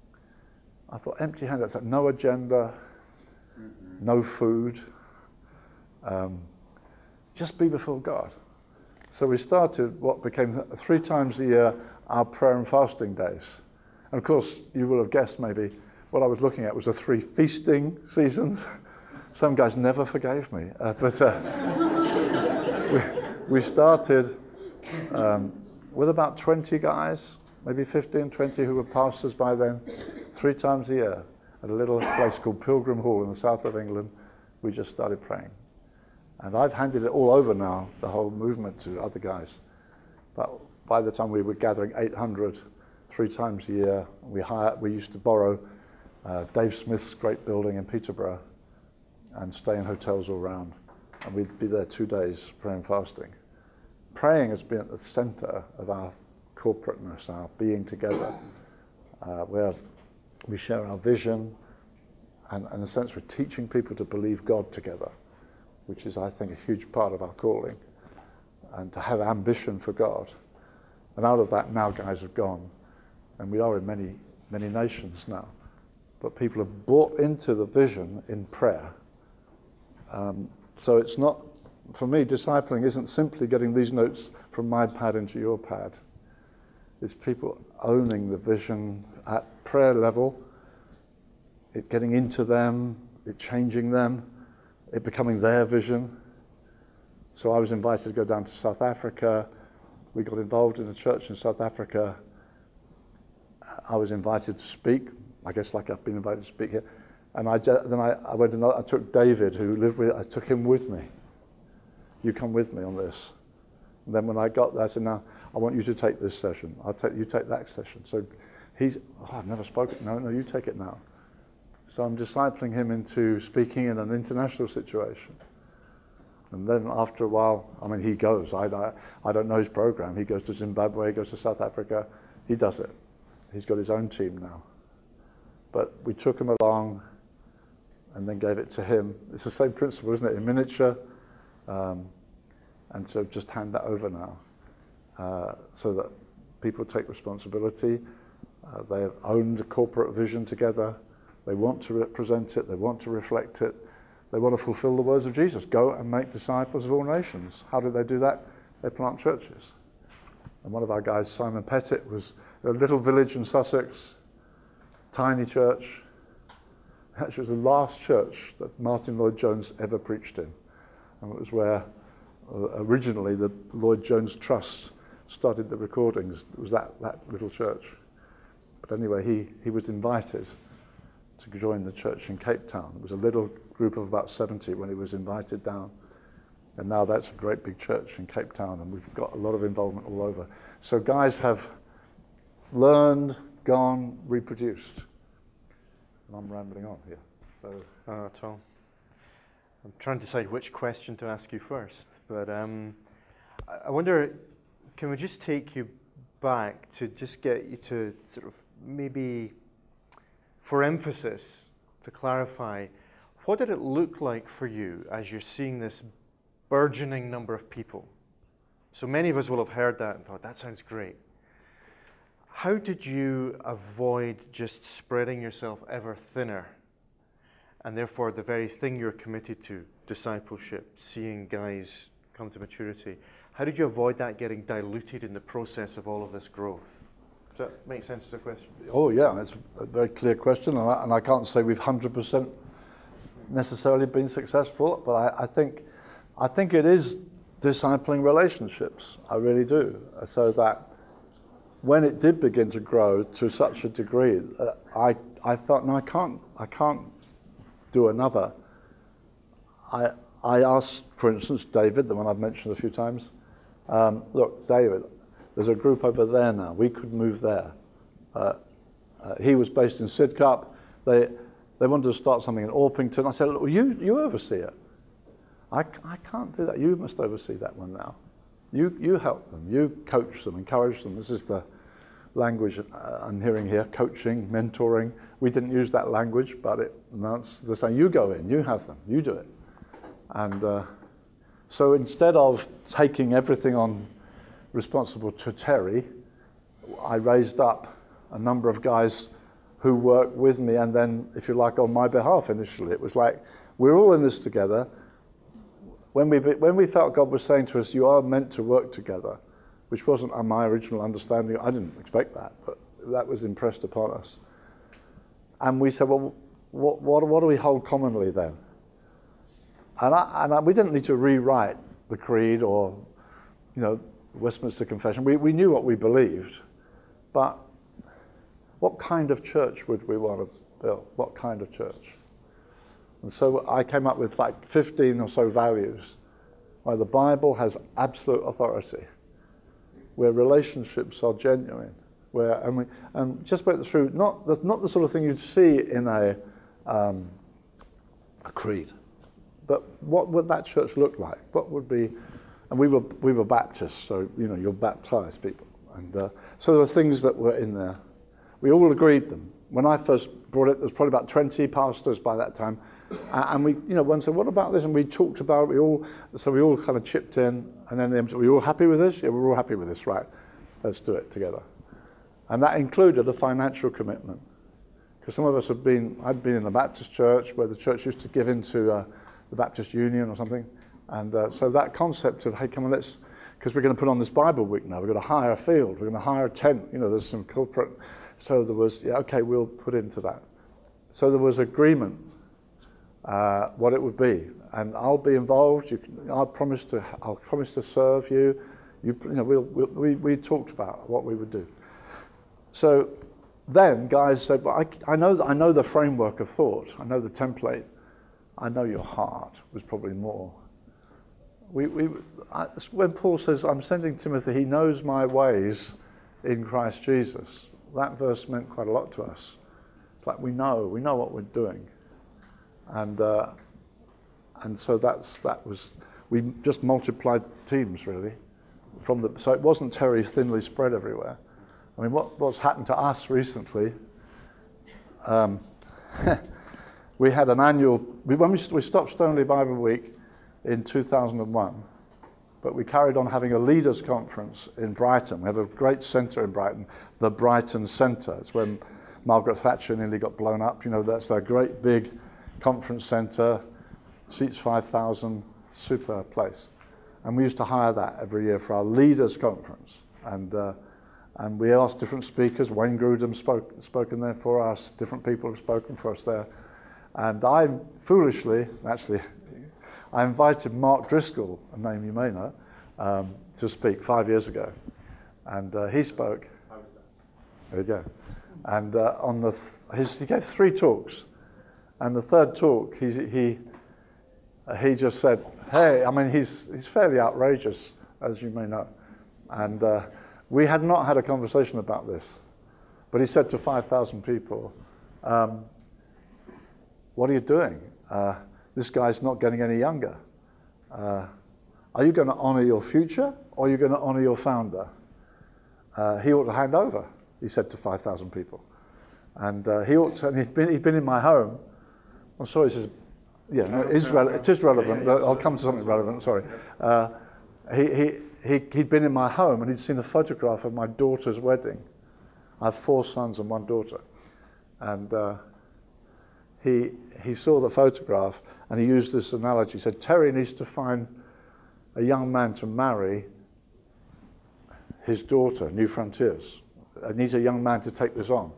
I thought, empty-handed, it's like no agenda, mm-hmm. no food, um, just be before God. So we started what became th- three times a year our prayer and fasting days. And of course, you will have guessed maybe what I was looking at was the three feasting seasons. Some guys never forgave me. Uh, but uh, we, we started um, with about twenty guys, maybe fifteen, twenty who were pastors by then, three times a year at a little place called Pilgrim Hall in the south of England. We just started praying. And I've handed it all over now, the whole movement, to other guys. But by the time we were gathering eight hundred three times a year, we hired, we used to borrow uh, Dave Smith's great building in Peterborough and stay in hotels all around. And we'd be there two days praying and fasting. Praying has been at the center of our corporateness, our being together, uh, where we share our vision, and in a sense we're teaching people to believe God together, which is, I think, a huge part of our calling, and to have ambition for God. And out of that, now guys have gone, and we are in many, many nations now. But people have bought into the vision in prayer. Um, so it's not, for me, discipling isn't simply getting these notes from my pad into your pad. It's people owning the vision at prayer level, it getting into them, it changing them, it becoming their vision. So I was invited to go down to South Africa. We got involved in a church in South Africa. I was invited to speak, I guess like I've been invited to speak here. And I then I, I went and I took David, who lived with, I took him with me. You come with me on this. And then when I got there, I said, now, I want you to take this session. I'll take you take that session. So he's, oh, I've never spoken. No, no, you take it now. So I'm discipling him into speaking in an international situation. And then after a while, I mean, he goes. I, I, I don't know his program. He goes to Zimbabwe, he goes to South Africa. He does it. He's got his own team now. But we took him along and then gave it to him. It's the same principle, isn't it? In miniature. Um, and so just hand that over now. Uh, so that people take responsibility. Uh, they have owned a corporate vision together. They want to represent it. They want to reflect it. They want to fulfill the words of Jesus. Go and make disciples of all nations. How do they do that? They plant churches. And one of our guys, Simon Pettit, was in a little village in Sussex, tiny church. Actually, it was the last church that Martin Lloyd-Jones ever preached in. And it was where uh, originally the Lloyd-Jones Trust started the recordings. It was that, that little church. But anyway, he, he was invited to join the church in Cape Town. It was a little group of about seventy when he was invited down. And now that's a great big church in Cape Town, and we've got a lot of involvement all over. So guys have learned, gone, reproduced. And I'm rambling on here. So, uh, Tom, I'm trying to decide which question to ask you first, but um, I, I wonder, can we just take you back to just get you to sort of maybe, for emphasis, to clarify, what did it look like for you as you're seeing this burgeoning number of people? So many of us will have heard that and thought, that sounds great. How did you avoid just spreading yourself ever thinner, and therefore the very thing you're committed to, discipleship, seeing guys come to maturity, how did you avoid that getting diluted in the process of all of this growth? Does that make sense as a question? Oh yeah, it's a very clear question, and I, and I can't say we've one hundred percent necessarily been successful, but I, I think I think it is discipling relationships. I really do. So that when it did begin to grow to such a degree, uh, I I thought, no, I can't I can't do another. I I asked, for instance, David, the one I've mentioned a few times, um, look, David, there's a group over there now. We could move there. Uh, uh, he was based in Sidcup. They they wanted to start something in Orpington. I said, look, you you oversee it. I, I can't do that. You must oversee that one now. You you help them. You coach them, encourage them. This is the language I'm hearing here, coaching, mentoring. We didn't use that language, but it amounts to the same. You go in, you have them, you do it. And uh, so instead of taking everything on responsible to Terry, I raised up a number of guys who worked with me, and then, if you like, on my behalf initially. It was like, we're all in this together. When we, when we felt God was saying to us, you are meant to work together, which wasn't my original understanding. I didn't expect that, but that was impressed upon us. And we said, well, what, what, what do we hold commonly then? And, I, and I, we didn't need to rewrite the creed or, you know, Westminster Confession. We, we knew what we believed, but what kind of church would we want to build? What kind of church? And so I came up with like fifteen or so values where the Bible has absolute authority, where relationships are genuine, where and, we, and just went through not the, not the sort of thing you'd see in a um, a creed, but what would that church look like? What would be? And we were we were Baptists, so you know you're baptized people, and uh, so there were things that were in there. We all agreed them. When I first brought it, there was probably about twenty pastors by that time, and we, you know, one said, "What about this?" And we talked about it. We all, so we all kind of chipped in, and then they, were you all happy with this? Yeah, we're all happy with this, right? Let's do it together. And that included a financial commitment, because some of us have been. I'd been in a Baptist church where the church used to give into uh, the Baptist Union or something, and uh, so that concept of, hey, come on, let's, because we're going to put on this Bible week now. We're going to hire a field. We're going to hire a tent. You know, there's some corporate. So there was, yeah, okay, we'll put into that. So there was agreement uh, what it would be, and I'll be involved. You can, I'll promise to, I'll promise to serve you. You, you know, we'll, we'll, we we talked about what we would do. So then guys said, well, I, I know, I know the framework of thought. I know the template. I know your heart was probably more. We we I, when Paul says, I'm sending Timothy, he knows my ways in Christ Jesus. That verse meant quite a lot to us. It's like we know, we know what we're doing, and uh, and so that's that was we just multiplied teams really, from the so it wasn't Terry thinly spread everywhere. I mean, what what's happened to us recently? Um, we had an annual we, when we we stopped Stoneleigh Bible Week in two thousand one. But we carried on having a leaders' conference in Brighton. We have a great centre in Brighton, the Brighton Centre. It's when Margaret Thatcher nearly got blown up. You know, that's their great big conference centre, seats five thousand, super place. And we used to hire that every year for our leaders' conference. And uh, and we asked different speakers. Wayne Grudem spoke spoken there for us. Different people have spoken for us there. And I foolishly, actually, I invited Mark Driscoll, a name you may know, um, to speak five years ago, and uh, he spoke. How was that? There we go. And uh, on the th- his, he gave three talks, and the third talk he he uh, he just said, "Hey, I mean he's he's fairly outrageous, as you may know," and uh, we had not had a conversation about this, but he said to five thousand people, um, "What are you doing? Uh, This guy's not getting any younger. Uh, are you going to honour your future, or are you going to honour your founder? Uh, he ought to hand over," he said to five thousand people. And uh, he ought to, and he'd been, he'd been in my home. I'm sorry, he says, yeah, no, it, is rele- it is relevant, but I'll come to something relevant, sorry. Uh, he, he, he, he'd been in my home, and he'd seen a photograph of my daughter's wedding. I have four sons and one daughter. And uh, he he saw the photograph, and he used this analogy. He said, Terry needs to find a young man to marry his daughter, New Frontiers. He needs a young man to take this on.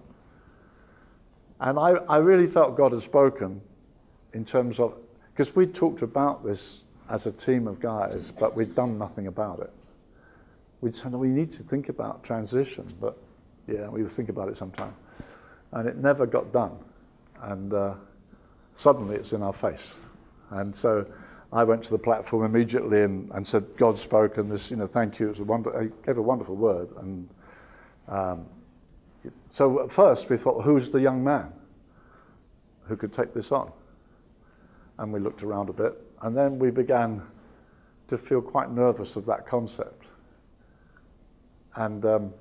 And I, I really felt God had spoken in terms of, because we talked about this as a team of guys, but we'd done nothing about it. We'd said, we need to think about transition, but yeah, we would think about it sometime. And it never got done. And uh, suddenly it's in our face. And so I went to the platform immediately and, and said, God spoke, and this, you know, thank you. It was a wonder- I gave a wonderful word. And um, so at first we thought, who's the young man who could take this on? And we looked around a bit, and then we began to feel quite nervous of that concept. And um,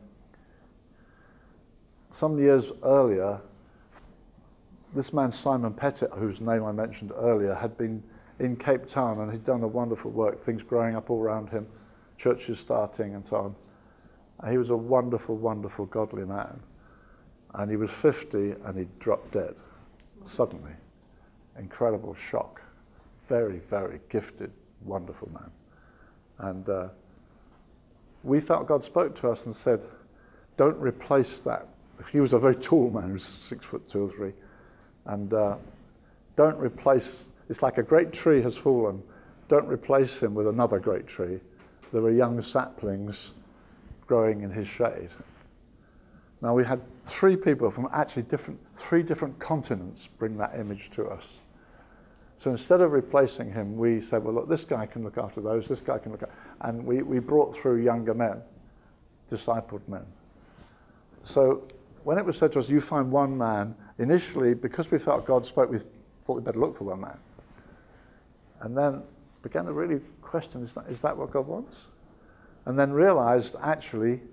some years earlier, this man Simon Pettit, whose name I mentioned earlier, had been in Cape Town, and he'd done a wonderful work, things growing up all around him, churches starting and so on. And he was a wonderful, wonderful, godly man. And he was fifty and he dropped dead suddenly. Incredible shock. Very, very gifted, wonderful man. And uh, we felt God spoke to us and said, don't replace that. He was a very tall man, he was six foot two or three. And uh, don't replace, it's like a great tree has fallen. Don't replace him with another great tree. There were young saplings growing in his shade. Now we had three people from actually different, three different continents bring that image to us. So instead of replacing him, we said, well, look, this guy can look after those, this guy can look after, and we, we brought through younger men, discipled men. So when it was said to us, you find one man, initially, because we felt God spoke, we thought we'd better look for one man. And then began to really question, is that, is that what God wants? And then realized, actually,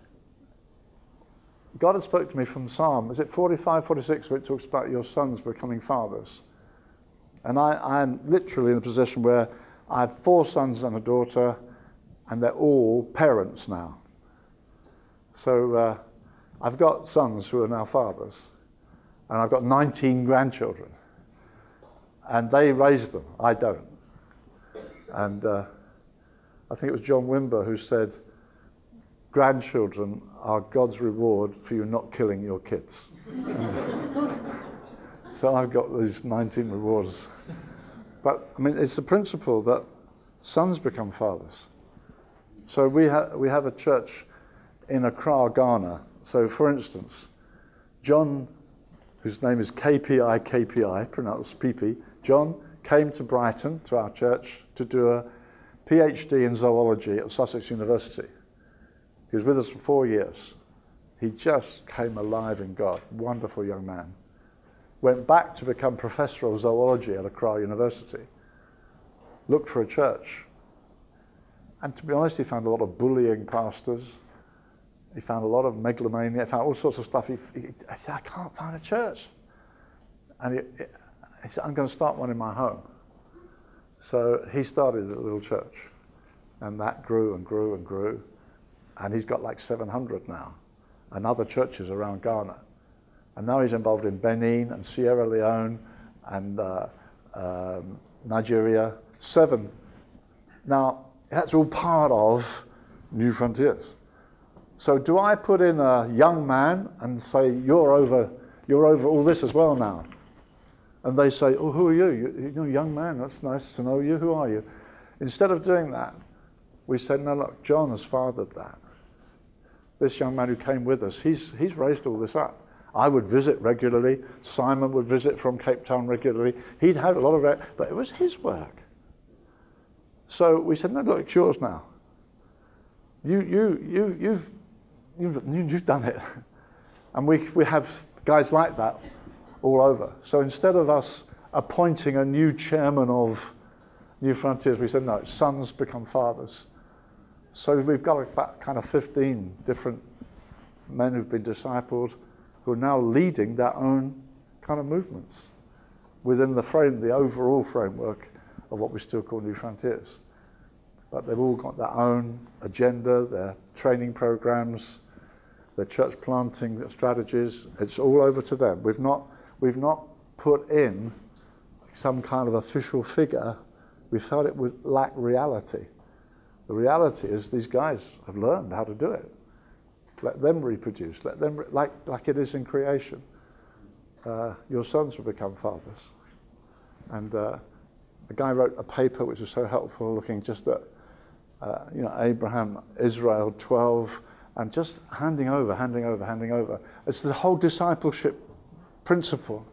God had spoken to me from Psalm, is it forty-five, forty-six, where it talks about your sons becoming fathers? And I, I'm literally in a position where I have four sons and a daughter, and they're all parents now. So uh, I've got sons who are now fathers, and I've got nineteen grandchildren. And they raise them, I don't. And uh, I think it was John Wimber who said, grandchildren are God's reward for you not killing your kids. So I've got these nineteen rewards. But I mean, it's the principle that sons become fathers. So we, ha- we have a church in Accra, Ghana. So for instance, John, whose name is K P I K P I, pronounced P P, John came to Brighton, to our church, to do a PhD in zoology at Sussex University. He was with us for four years. He just came alive in God. Wonderful young man. Went back to become professor of zoology at Accra University. Looked for a church. And to be honest, he found a lot of bullying pastors. He found a lot of megalomania. He found all sorts of stuff. He, he, I said, I can't find a church. And he, he said, I'm going to start one in my home. So he started a little church. And that grew and grew and grew. And he's got like seven hundred now. And other churches around Ghana. And now he's involved in Benin and Sierra Leone and uh, um, Nigeria. Seven. Now, that's all part of New Frontiers. So do I put in a young man and say, you're over, you're over all this as well now? And they say, oh, who are you? you? You're a young man, that's nice to know you. Who are you? Instead of doing that, we said, no, look, John has fathered that. This young man who came with us, he's, he's raised all this up. I would visit regularly. Simon would visit from Cape Town regularly. He'd had a lot of it, but it was his work. So we said, no, look, it's yours now. You, you, you, you've, you've, you've done it. And we, we have guys like that all over. So instead of us appointing a new chairman of New Frontiers, we said, no, sons become fathers. So we've got about kind of fifteen different men who've been discipled who are now leading their own kind of movements within the frame, the overall framework of what we still call New Frontiers. But they've all got their own agenda, their training programs, their church planting strategies. It's all over to them. We've not, we've not put in some kind of official figure. We felt it would lack reality. The reality is these guys have learned how to do it. Let them reproduce. Let them, re- like, like it is in creation. Uh, your sons will become fathers. And uh, a guy wrote a paper which was so helpful, looking just at uh, you know, Abraham, Israel, twelve, and just handing over, handing over, handing over. It's the whole discipleship principle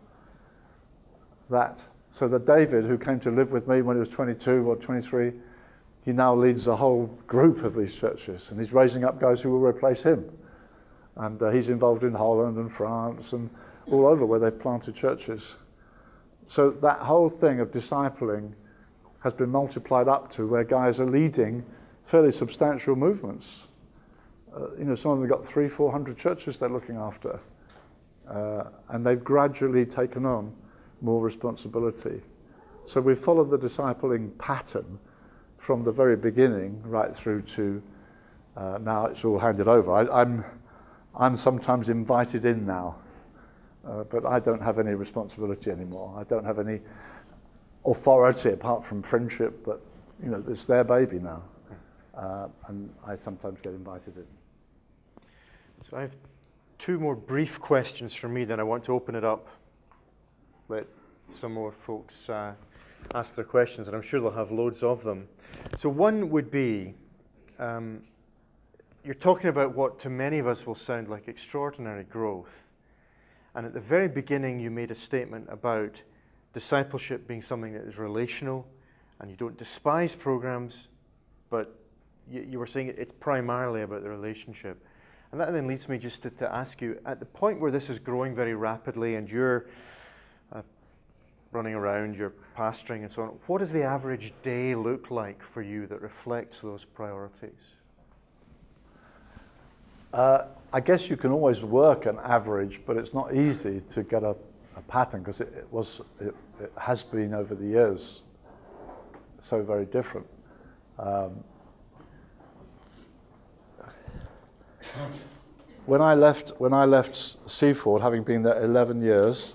that, so that David, who came to live with me when he was twenty-two or twenty-three, he now leads a whole group of these churches, and he's raising up guys who will replace him. And uh, he's involved in Holland and France and all over where they've planted churches. So that whole thing of discipling has been multiplied up to where guys are leading fairly substantial movements. Uh, you know, some of them have got three, four hundred churches they're looking after. Uh, and they've gradually taken on more responsibility. So we follow the discipling pattern from the very beginning right through to uh, now it's all handed over. I, I'm, I'm sometimes invited in now, uh, but I don't have any responsibility anymore. I don't have any authority apart from friendship, but you know, it's their baby now. Uh, and I sometimes get invited in. So I have two more brief questions for me, then I want to open it up. Let some more folks uh, ask their questions, and I'm sure they'll have loads of them. So one would be, um, you're talking about what to many of us will sound like extraordinary growth. And at the very beginning, you made a statement about discipleship being something that is relational, and you don't despise programs, but you, you were saying it's primarily about the relationship. And that then leads me just to, to ask you, at the point where this is growing very rapidly and you're uh, running around, you're pastoring and so on, what does the average day look like for you that reflects those priorities? Uh, I guess you can always work an average, but it's not easy to get a, a pattern because it, it was, it, it has been over the years so very different. Um, when I left, when I left Seaford, having been there eleven years,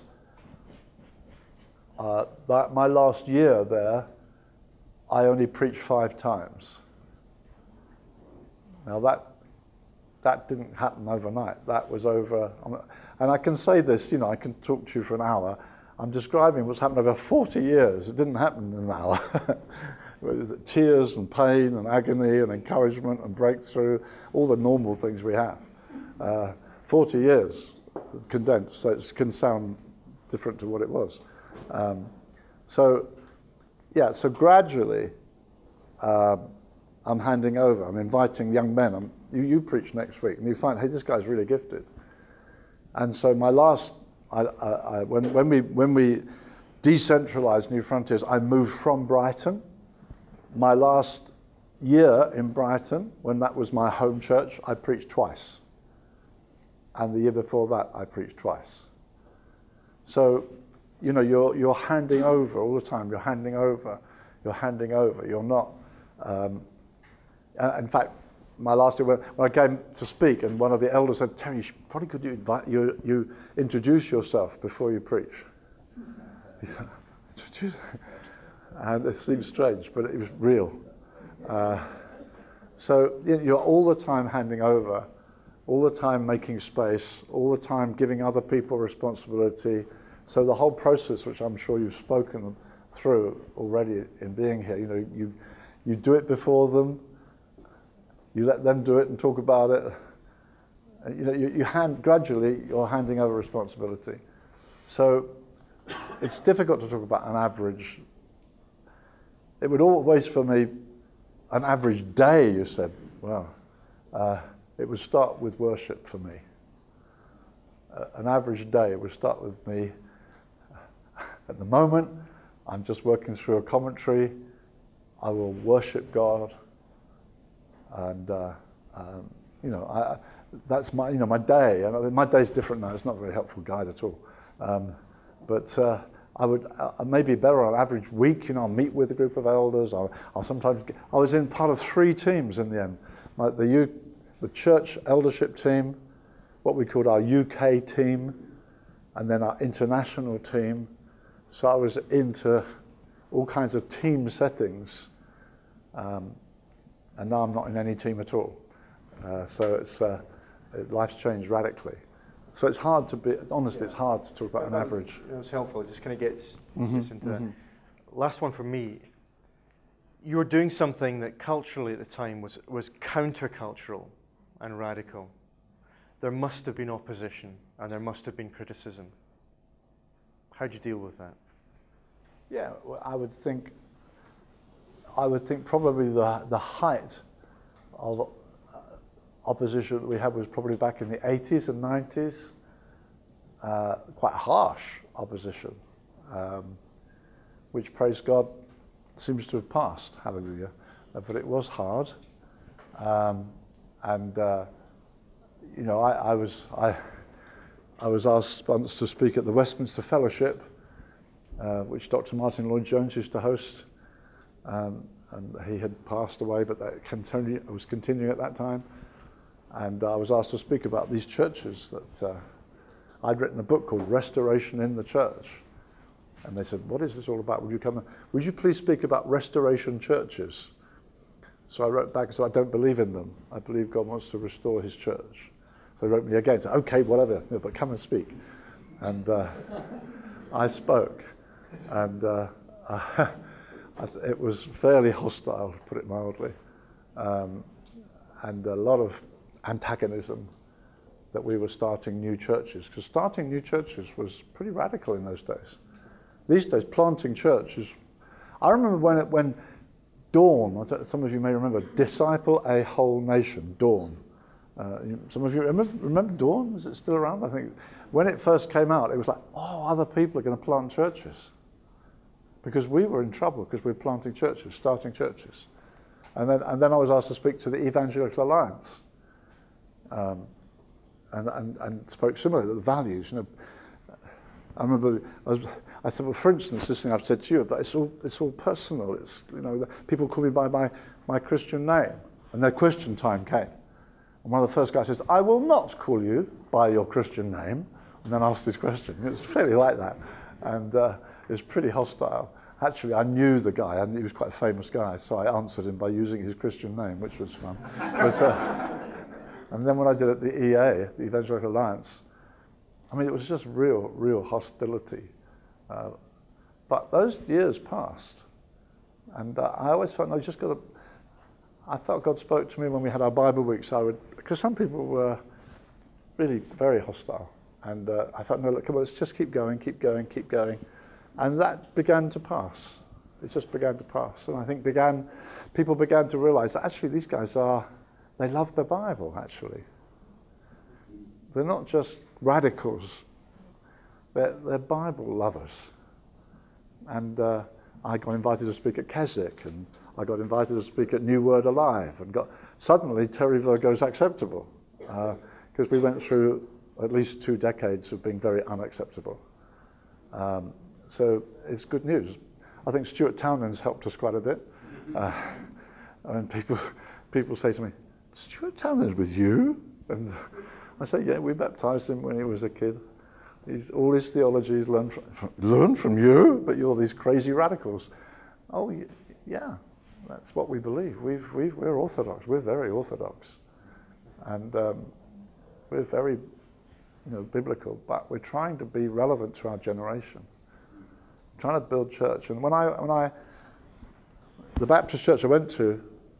uh, that my last year there, I only preached five times. Now that. That didn't happen overnight. That was over, and I can say this, you know, I can talk to you for an hour. I'm describing what's happened over forty years. It didn't happen in an hour. With tears and pain and agony and encouragement and breakthrough, all the normal things we have. Uh, forty years condensed, so it can sound different to what it was. Um, so, yeah, so gradually, uh, I'm handing over. I'm inviting young men. I'm, you, you preach next week, and you find, hey, this guy's really gifted. And so my last, I, I, I, when, when we when we decentralized New Frontiers, I moved from Brighton. My last year in Brighton, when that was my home church, I preached twice. And the year before that, I preached twice. So, you know, you're you're handing over all the time. You're handing over. You're handing over. You're not. Um, in fact, my last year when, when I came to speak, and one of the elders said, "Terry, you should, probably could you invite you you introduce yourself before you preach?" He said, "Introduce," and it seems strange, but it was real. Uh, so you know, you're all the time handing over, all the time making space, all the time giving other people responsibility. So the whole process, which I'm sure you've spoken through already in being here, you know, you you do it before them. You let them do it and talk about it. You know, you, you hand gradually you're handing over responsibility. So it's difficult to talk about an average. It would always, for me, an average day. You said, well, uh, it would start with worship for me. Uh, an average day would start with me. At the moment, I'm just working through a commentary. I will worship God. And uh, um, you know, I, that's my you know my day. And I mean, my day's different now. It's not a very helpful guide at all. Um, but uh, I would uh, maybe better on an average week. You know, I'll meet with a group of elders. I'll, I'll sometimes get, I was in part of three teams in the end. My, the U, the church eldership team, what we called our U K team, and then our international team. So I was into all kinds of team settings. Um, And now I'm not in any team at all. Uh, so it's uh, it, life's changed radically. So it's hard to be, honestly, yeah. It's hard to talk about yeah, an that, average. It was helpful. It just kind of gets, mm-hmm, gets into mm-hmm. that. Last one for me. You were doing something that culturally at the time was, was countercultural and radical. There must have been opposition and there must have been criticism. How'd you deal with that? Yeah, well, I would think I would think probably the the height of uh, opposition that we had was probably back in the eighties and nineties. Uh, quite harsh opposition, um, which, praise God, seems to have passed. Hallelujah! Uh, but it was hard, um, and uh, you know, I, I was I I was asked once to speak at the Westminster Fellowship, uh, which Doctor Martin Lloyd-Jones used to host. Um, and he had passed away, but that continue, was continuing at that time. And I was asked to speak about these churches that uh, I'd written a book called Restoration in the Church. And they said, what is this all about? Would you come? Would you please speak about restoration churches? So I wrote back and said, I don't believe in them. I believe God wants to restore his church. So he wrote me again and said, okay, whatever, yeah, but come and speak. And uh, I spoke. And uh, I, it was fairly hostile, to put it mildly. Um, and a lot of antagonism that we were starting new churches. Because starting new churches was pretty radical in those days. These days, planting churches. I remember when it, when Dawn, some of you may remember, Disciple a Whole Nation, Dawn. Uh, some of you remember, remember Dawn? Is it still around? I think when it first came out, it was like, oh, other people are going to plant churches. Because we were in trouble because we were planting churches, starting churches. And then, and then I was asked to speak to the Evangelical Alliance. Um, and, and, and spoke similarly, the values, you know. I remember I, was, I said, well, for instance, this thing I've said to you, but it's all it's all personal. It's, you know, the, people call me by my, my Christian name, and their question time came. And one of the first guys says, I will not call you by your Christian name, and then asked this question. It was fairly like that, and uh, it was pretty hostile. Actually, I knew the guy, and he was quite a famous guy, so I answered him by using his Christian name, which was fun. but, uh, and then when I did it at the E A, the Evangelical Alliance, I mean, it was just real, real hostility. Uh, but those years passed. And uh, I always felt, no, you just got to, I felt God spoke to me when we had our Bible weeks. I would, because some people were really very hostile. And uh, I thought, no, look, come on, let's just keep going, keep going, keep going. And that began to pass. It just began to pass. And I think began, people began to realize that actually these guys are, they love the Bible, actually. They're not just radicals, they're, they're Bible lovers. And uh, I got invited to speak at Keswick, and I got invited to speak at New Word Alive, and got suddenly Terry Virgo's acceptable, because uh, we went through at least two decades of being very unacceptable. Um, so it's good news. I think Stuart Townend's helped us quite a bit. Uh, I mean, people, people say to me, Stuart Townend's with you? And I say, yeah, we baptized him when he was a kid. He's, all his theology he's learned from, from, learned from you, but you're these crazy radicals. Oh, yeah, that's what we believe. We've, we've, we're Orthodox. We're very Orthodox. And um, we're very, you know, biblical, but we're trying to be relevant to our generation. Trying to build church. And when I, when I, the Baptist church I went to,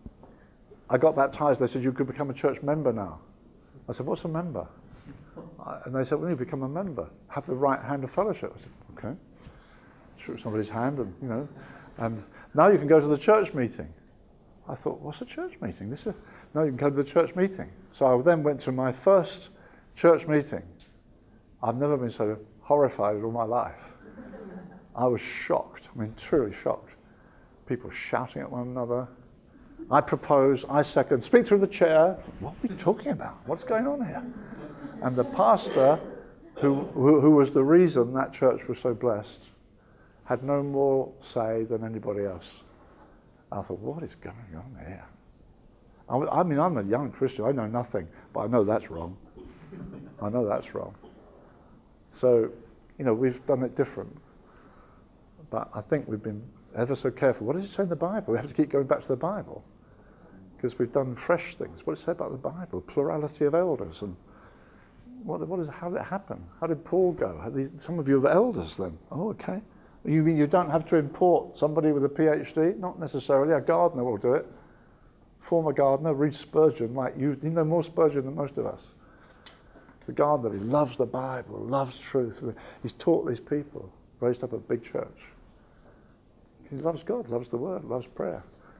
I got baptized. They said, you could become a church member now. I said, what's a member? And they said, well, you become a member. Have the right hand of fellowship. I said, okay. Shook somebody's hand, and, you know. And now you can go to the church meeting. I thought, what's a church meeting? This is, no, you can go to the church meeting. So I then went to my first church meeting. I've never been so horrified in all my life. I was shocked. I mean, truly shocked. People shouting at one another. I propose, I second, speak through the chair. What are we talking about? What's going on here? And the pastor, who, who, who was the reason that church was so blessed, had no more say than anybody else. I thought, what is going on here? I, I mean, I'm a young Christian. I know nothing, but I know that's wrong. I know that's wrong. So, you know, we've done it different. But I think we've been ever so careful. What does it say in the Bible? We have to keep going back to the Bible, because we've done fresh things. What does it say about the Bible? Plurality of elders. And what, what is, how did it happen? How did Paul go? Are these, some of you are elders then. Oh, okay. You mean you don't have to import somebody with a P H D? Not necessarily. A gardener will do it. Former gardener, read Spurgeon like you. You know more Spurgeon than most of us. The gardener, he loves the Bible, loves truth. He's taught these people, raised up a big church. He loves God, loves the Word, loves prayer.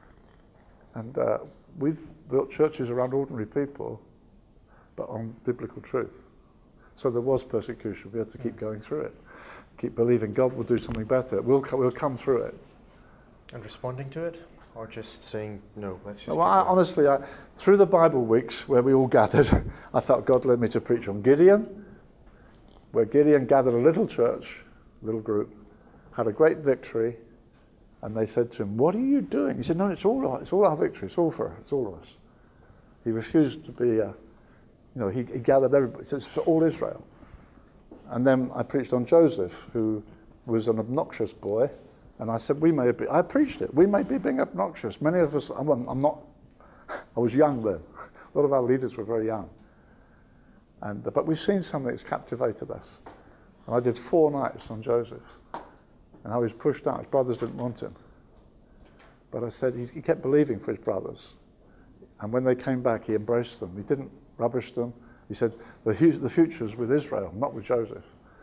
And uh, we've built churches around ordinary people, but on biblical truth. So there was persecution. We had to keep going through it. Keep believing God will do something better. We'll, co- we'll come through it. And responding to it? Or just saying, no, let's just... Well, I, honestly, I, through the Bible weeks where we all gathered, I felt God led me to preach on Gideon, where Gideon gathered a little church, little group, had a great victory, and they said to him, "What are you doing?" He said, "No, it's all our, it's all our victory. It's all for us. It's all of us." He refused to be, uh, you know, he, he gathered everybody. He said, "It's for all Israel." And then I preached on Joseph, who was an obnoxious boy, and I said, "We may be." I preached it. We may be being obnoxious. Many of us. I'm, I'm not. I was young then. A lot of our leaders were very young. And but we've seen something that's captivated us. And I did four nights on Joseph, and how he was pushed out. His brothers didn't want him. But I said he, he kept believing for his brothers. And when they came back, he embraced them. He didn't rubbish them. He said, the, the future's with Israel, not with Joseph.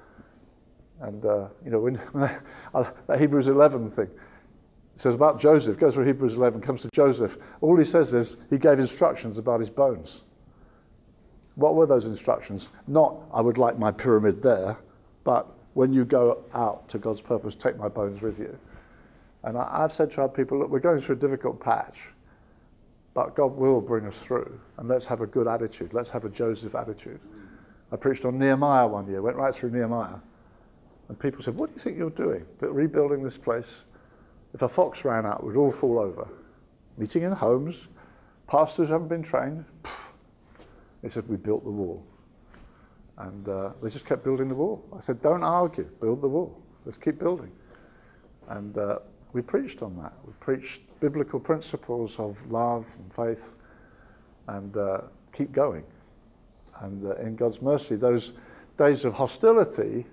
And, uh, you know, when, when they, uh, that Hebrews eleven thing, it says about Joseph, goes through Hebrews eleven, comes to Joseph. All he says is he gave instructions about his bones. What were those instructions? Not, I would like my pyramid there, but when you go out to God's purpose, take my bones with you. And I, I've said to our people, look, we're going through a difficult patch, but God will bring us through. And let's have a good attitude. Let's have a Joseph attitude. I preached on Nehemiah one year, went right through Nehemiah. And people said, what do you think you're doing? But rebuilding this place, if a fox ran out, we'd all fall over. Meeting in homes, pastors haven't been trained. Pfft. They said, we built the wall. And uh, they just kept building the wall. I said, don't argue, build the wall. Let's keep building. And uh, we preached on that. We preached biblical principles of love and faith and uh, keep going. And uh, in God's mercy, those days of hostility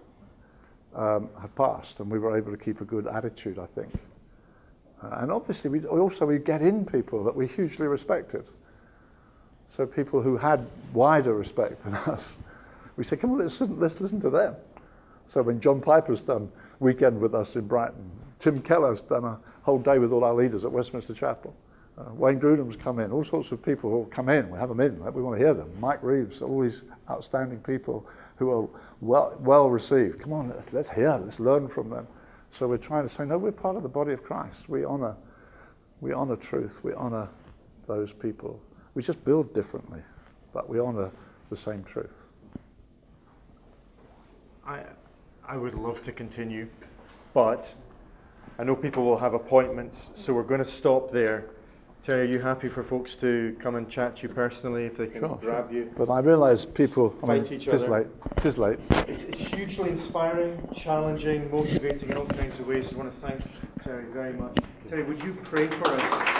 um, have passed, and we were able to keep a good attitude, I think. Uh, and obviously, we also we get in people that we hugely respected. So people who had wider respect than us, we said, come on, let's listen, let's listen to them. So when John Piper's done weekend with us in Brighton, Tim Keller's done a whole day with all our leaders at Westminster Chapel. Uh, Wayne Grudem's come in, all sorts of people who come in, we have them in, we want to hear them. Mike Reeves, all these outstanding people who are well, well received. Come on, let's, let's hear, let's learn from them. So we're trying to say, no, we're part of the body of Christ. We honor, we honor truth, we honor those people. We just build differently, but we honor the same truth. I, I would love to continue, but I know people will have appointments, so we're going to stop there. Terry, are you happy for folks to come and chat to you personally if they can Sure, grab sure. you? But I realise people, I Fight mean, each tis other. late, tis late. It's, it's hugely inspiring, challenging, motivating in all kinds of ways. I want to thank Terry very much. Terry, would you pray for us?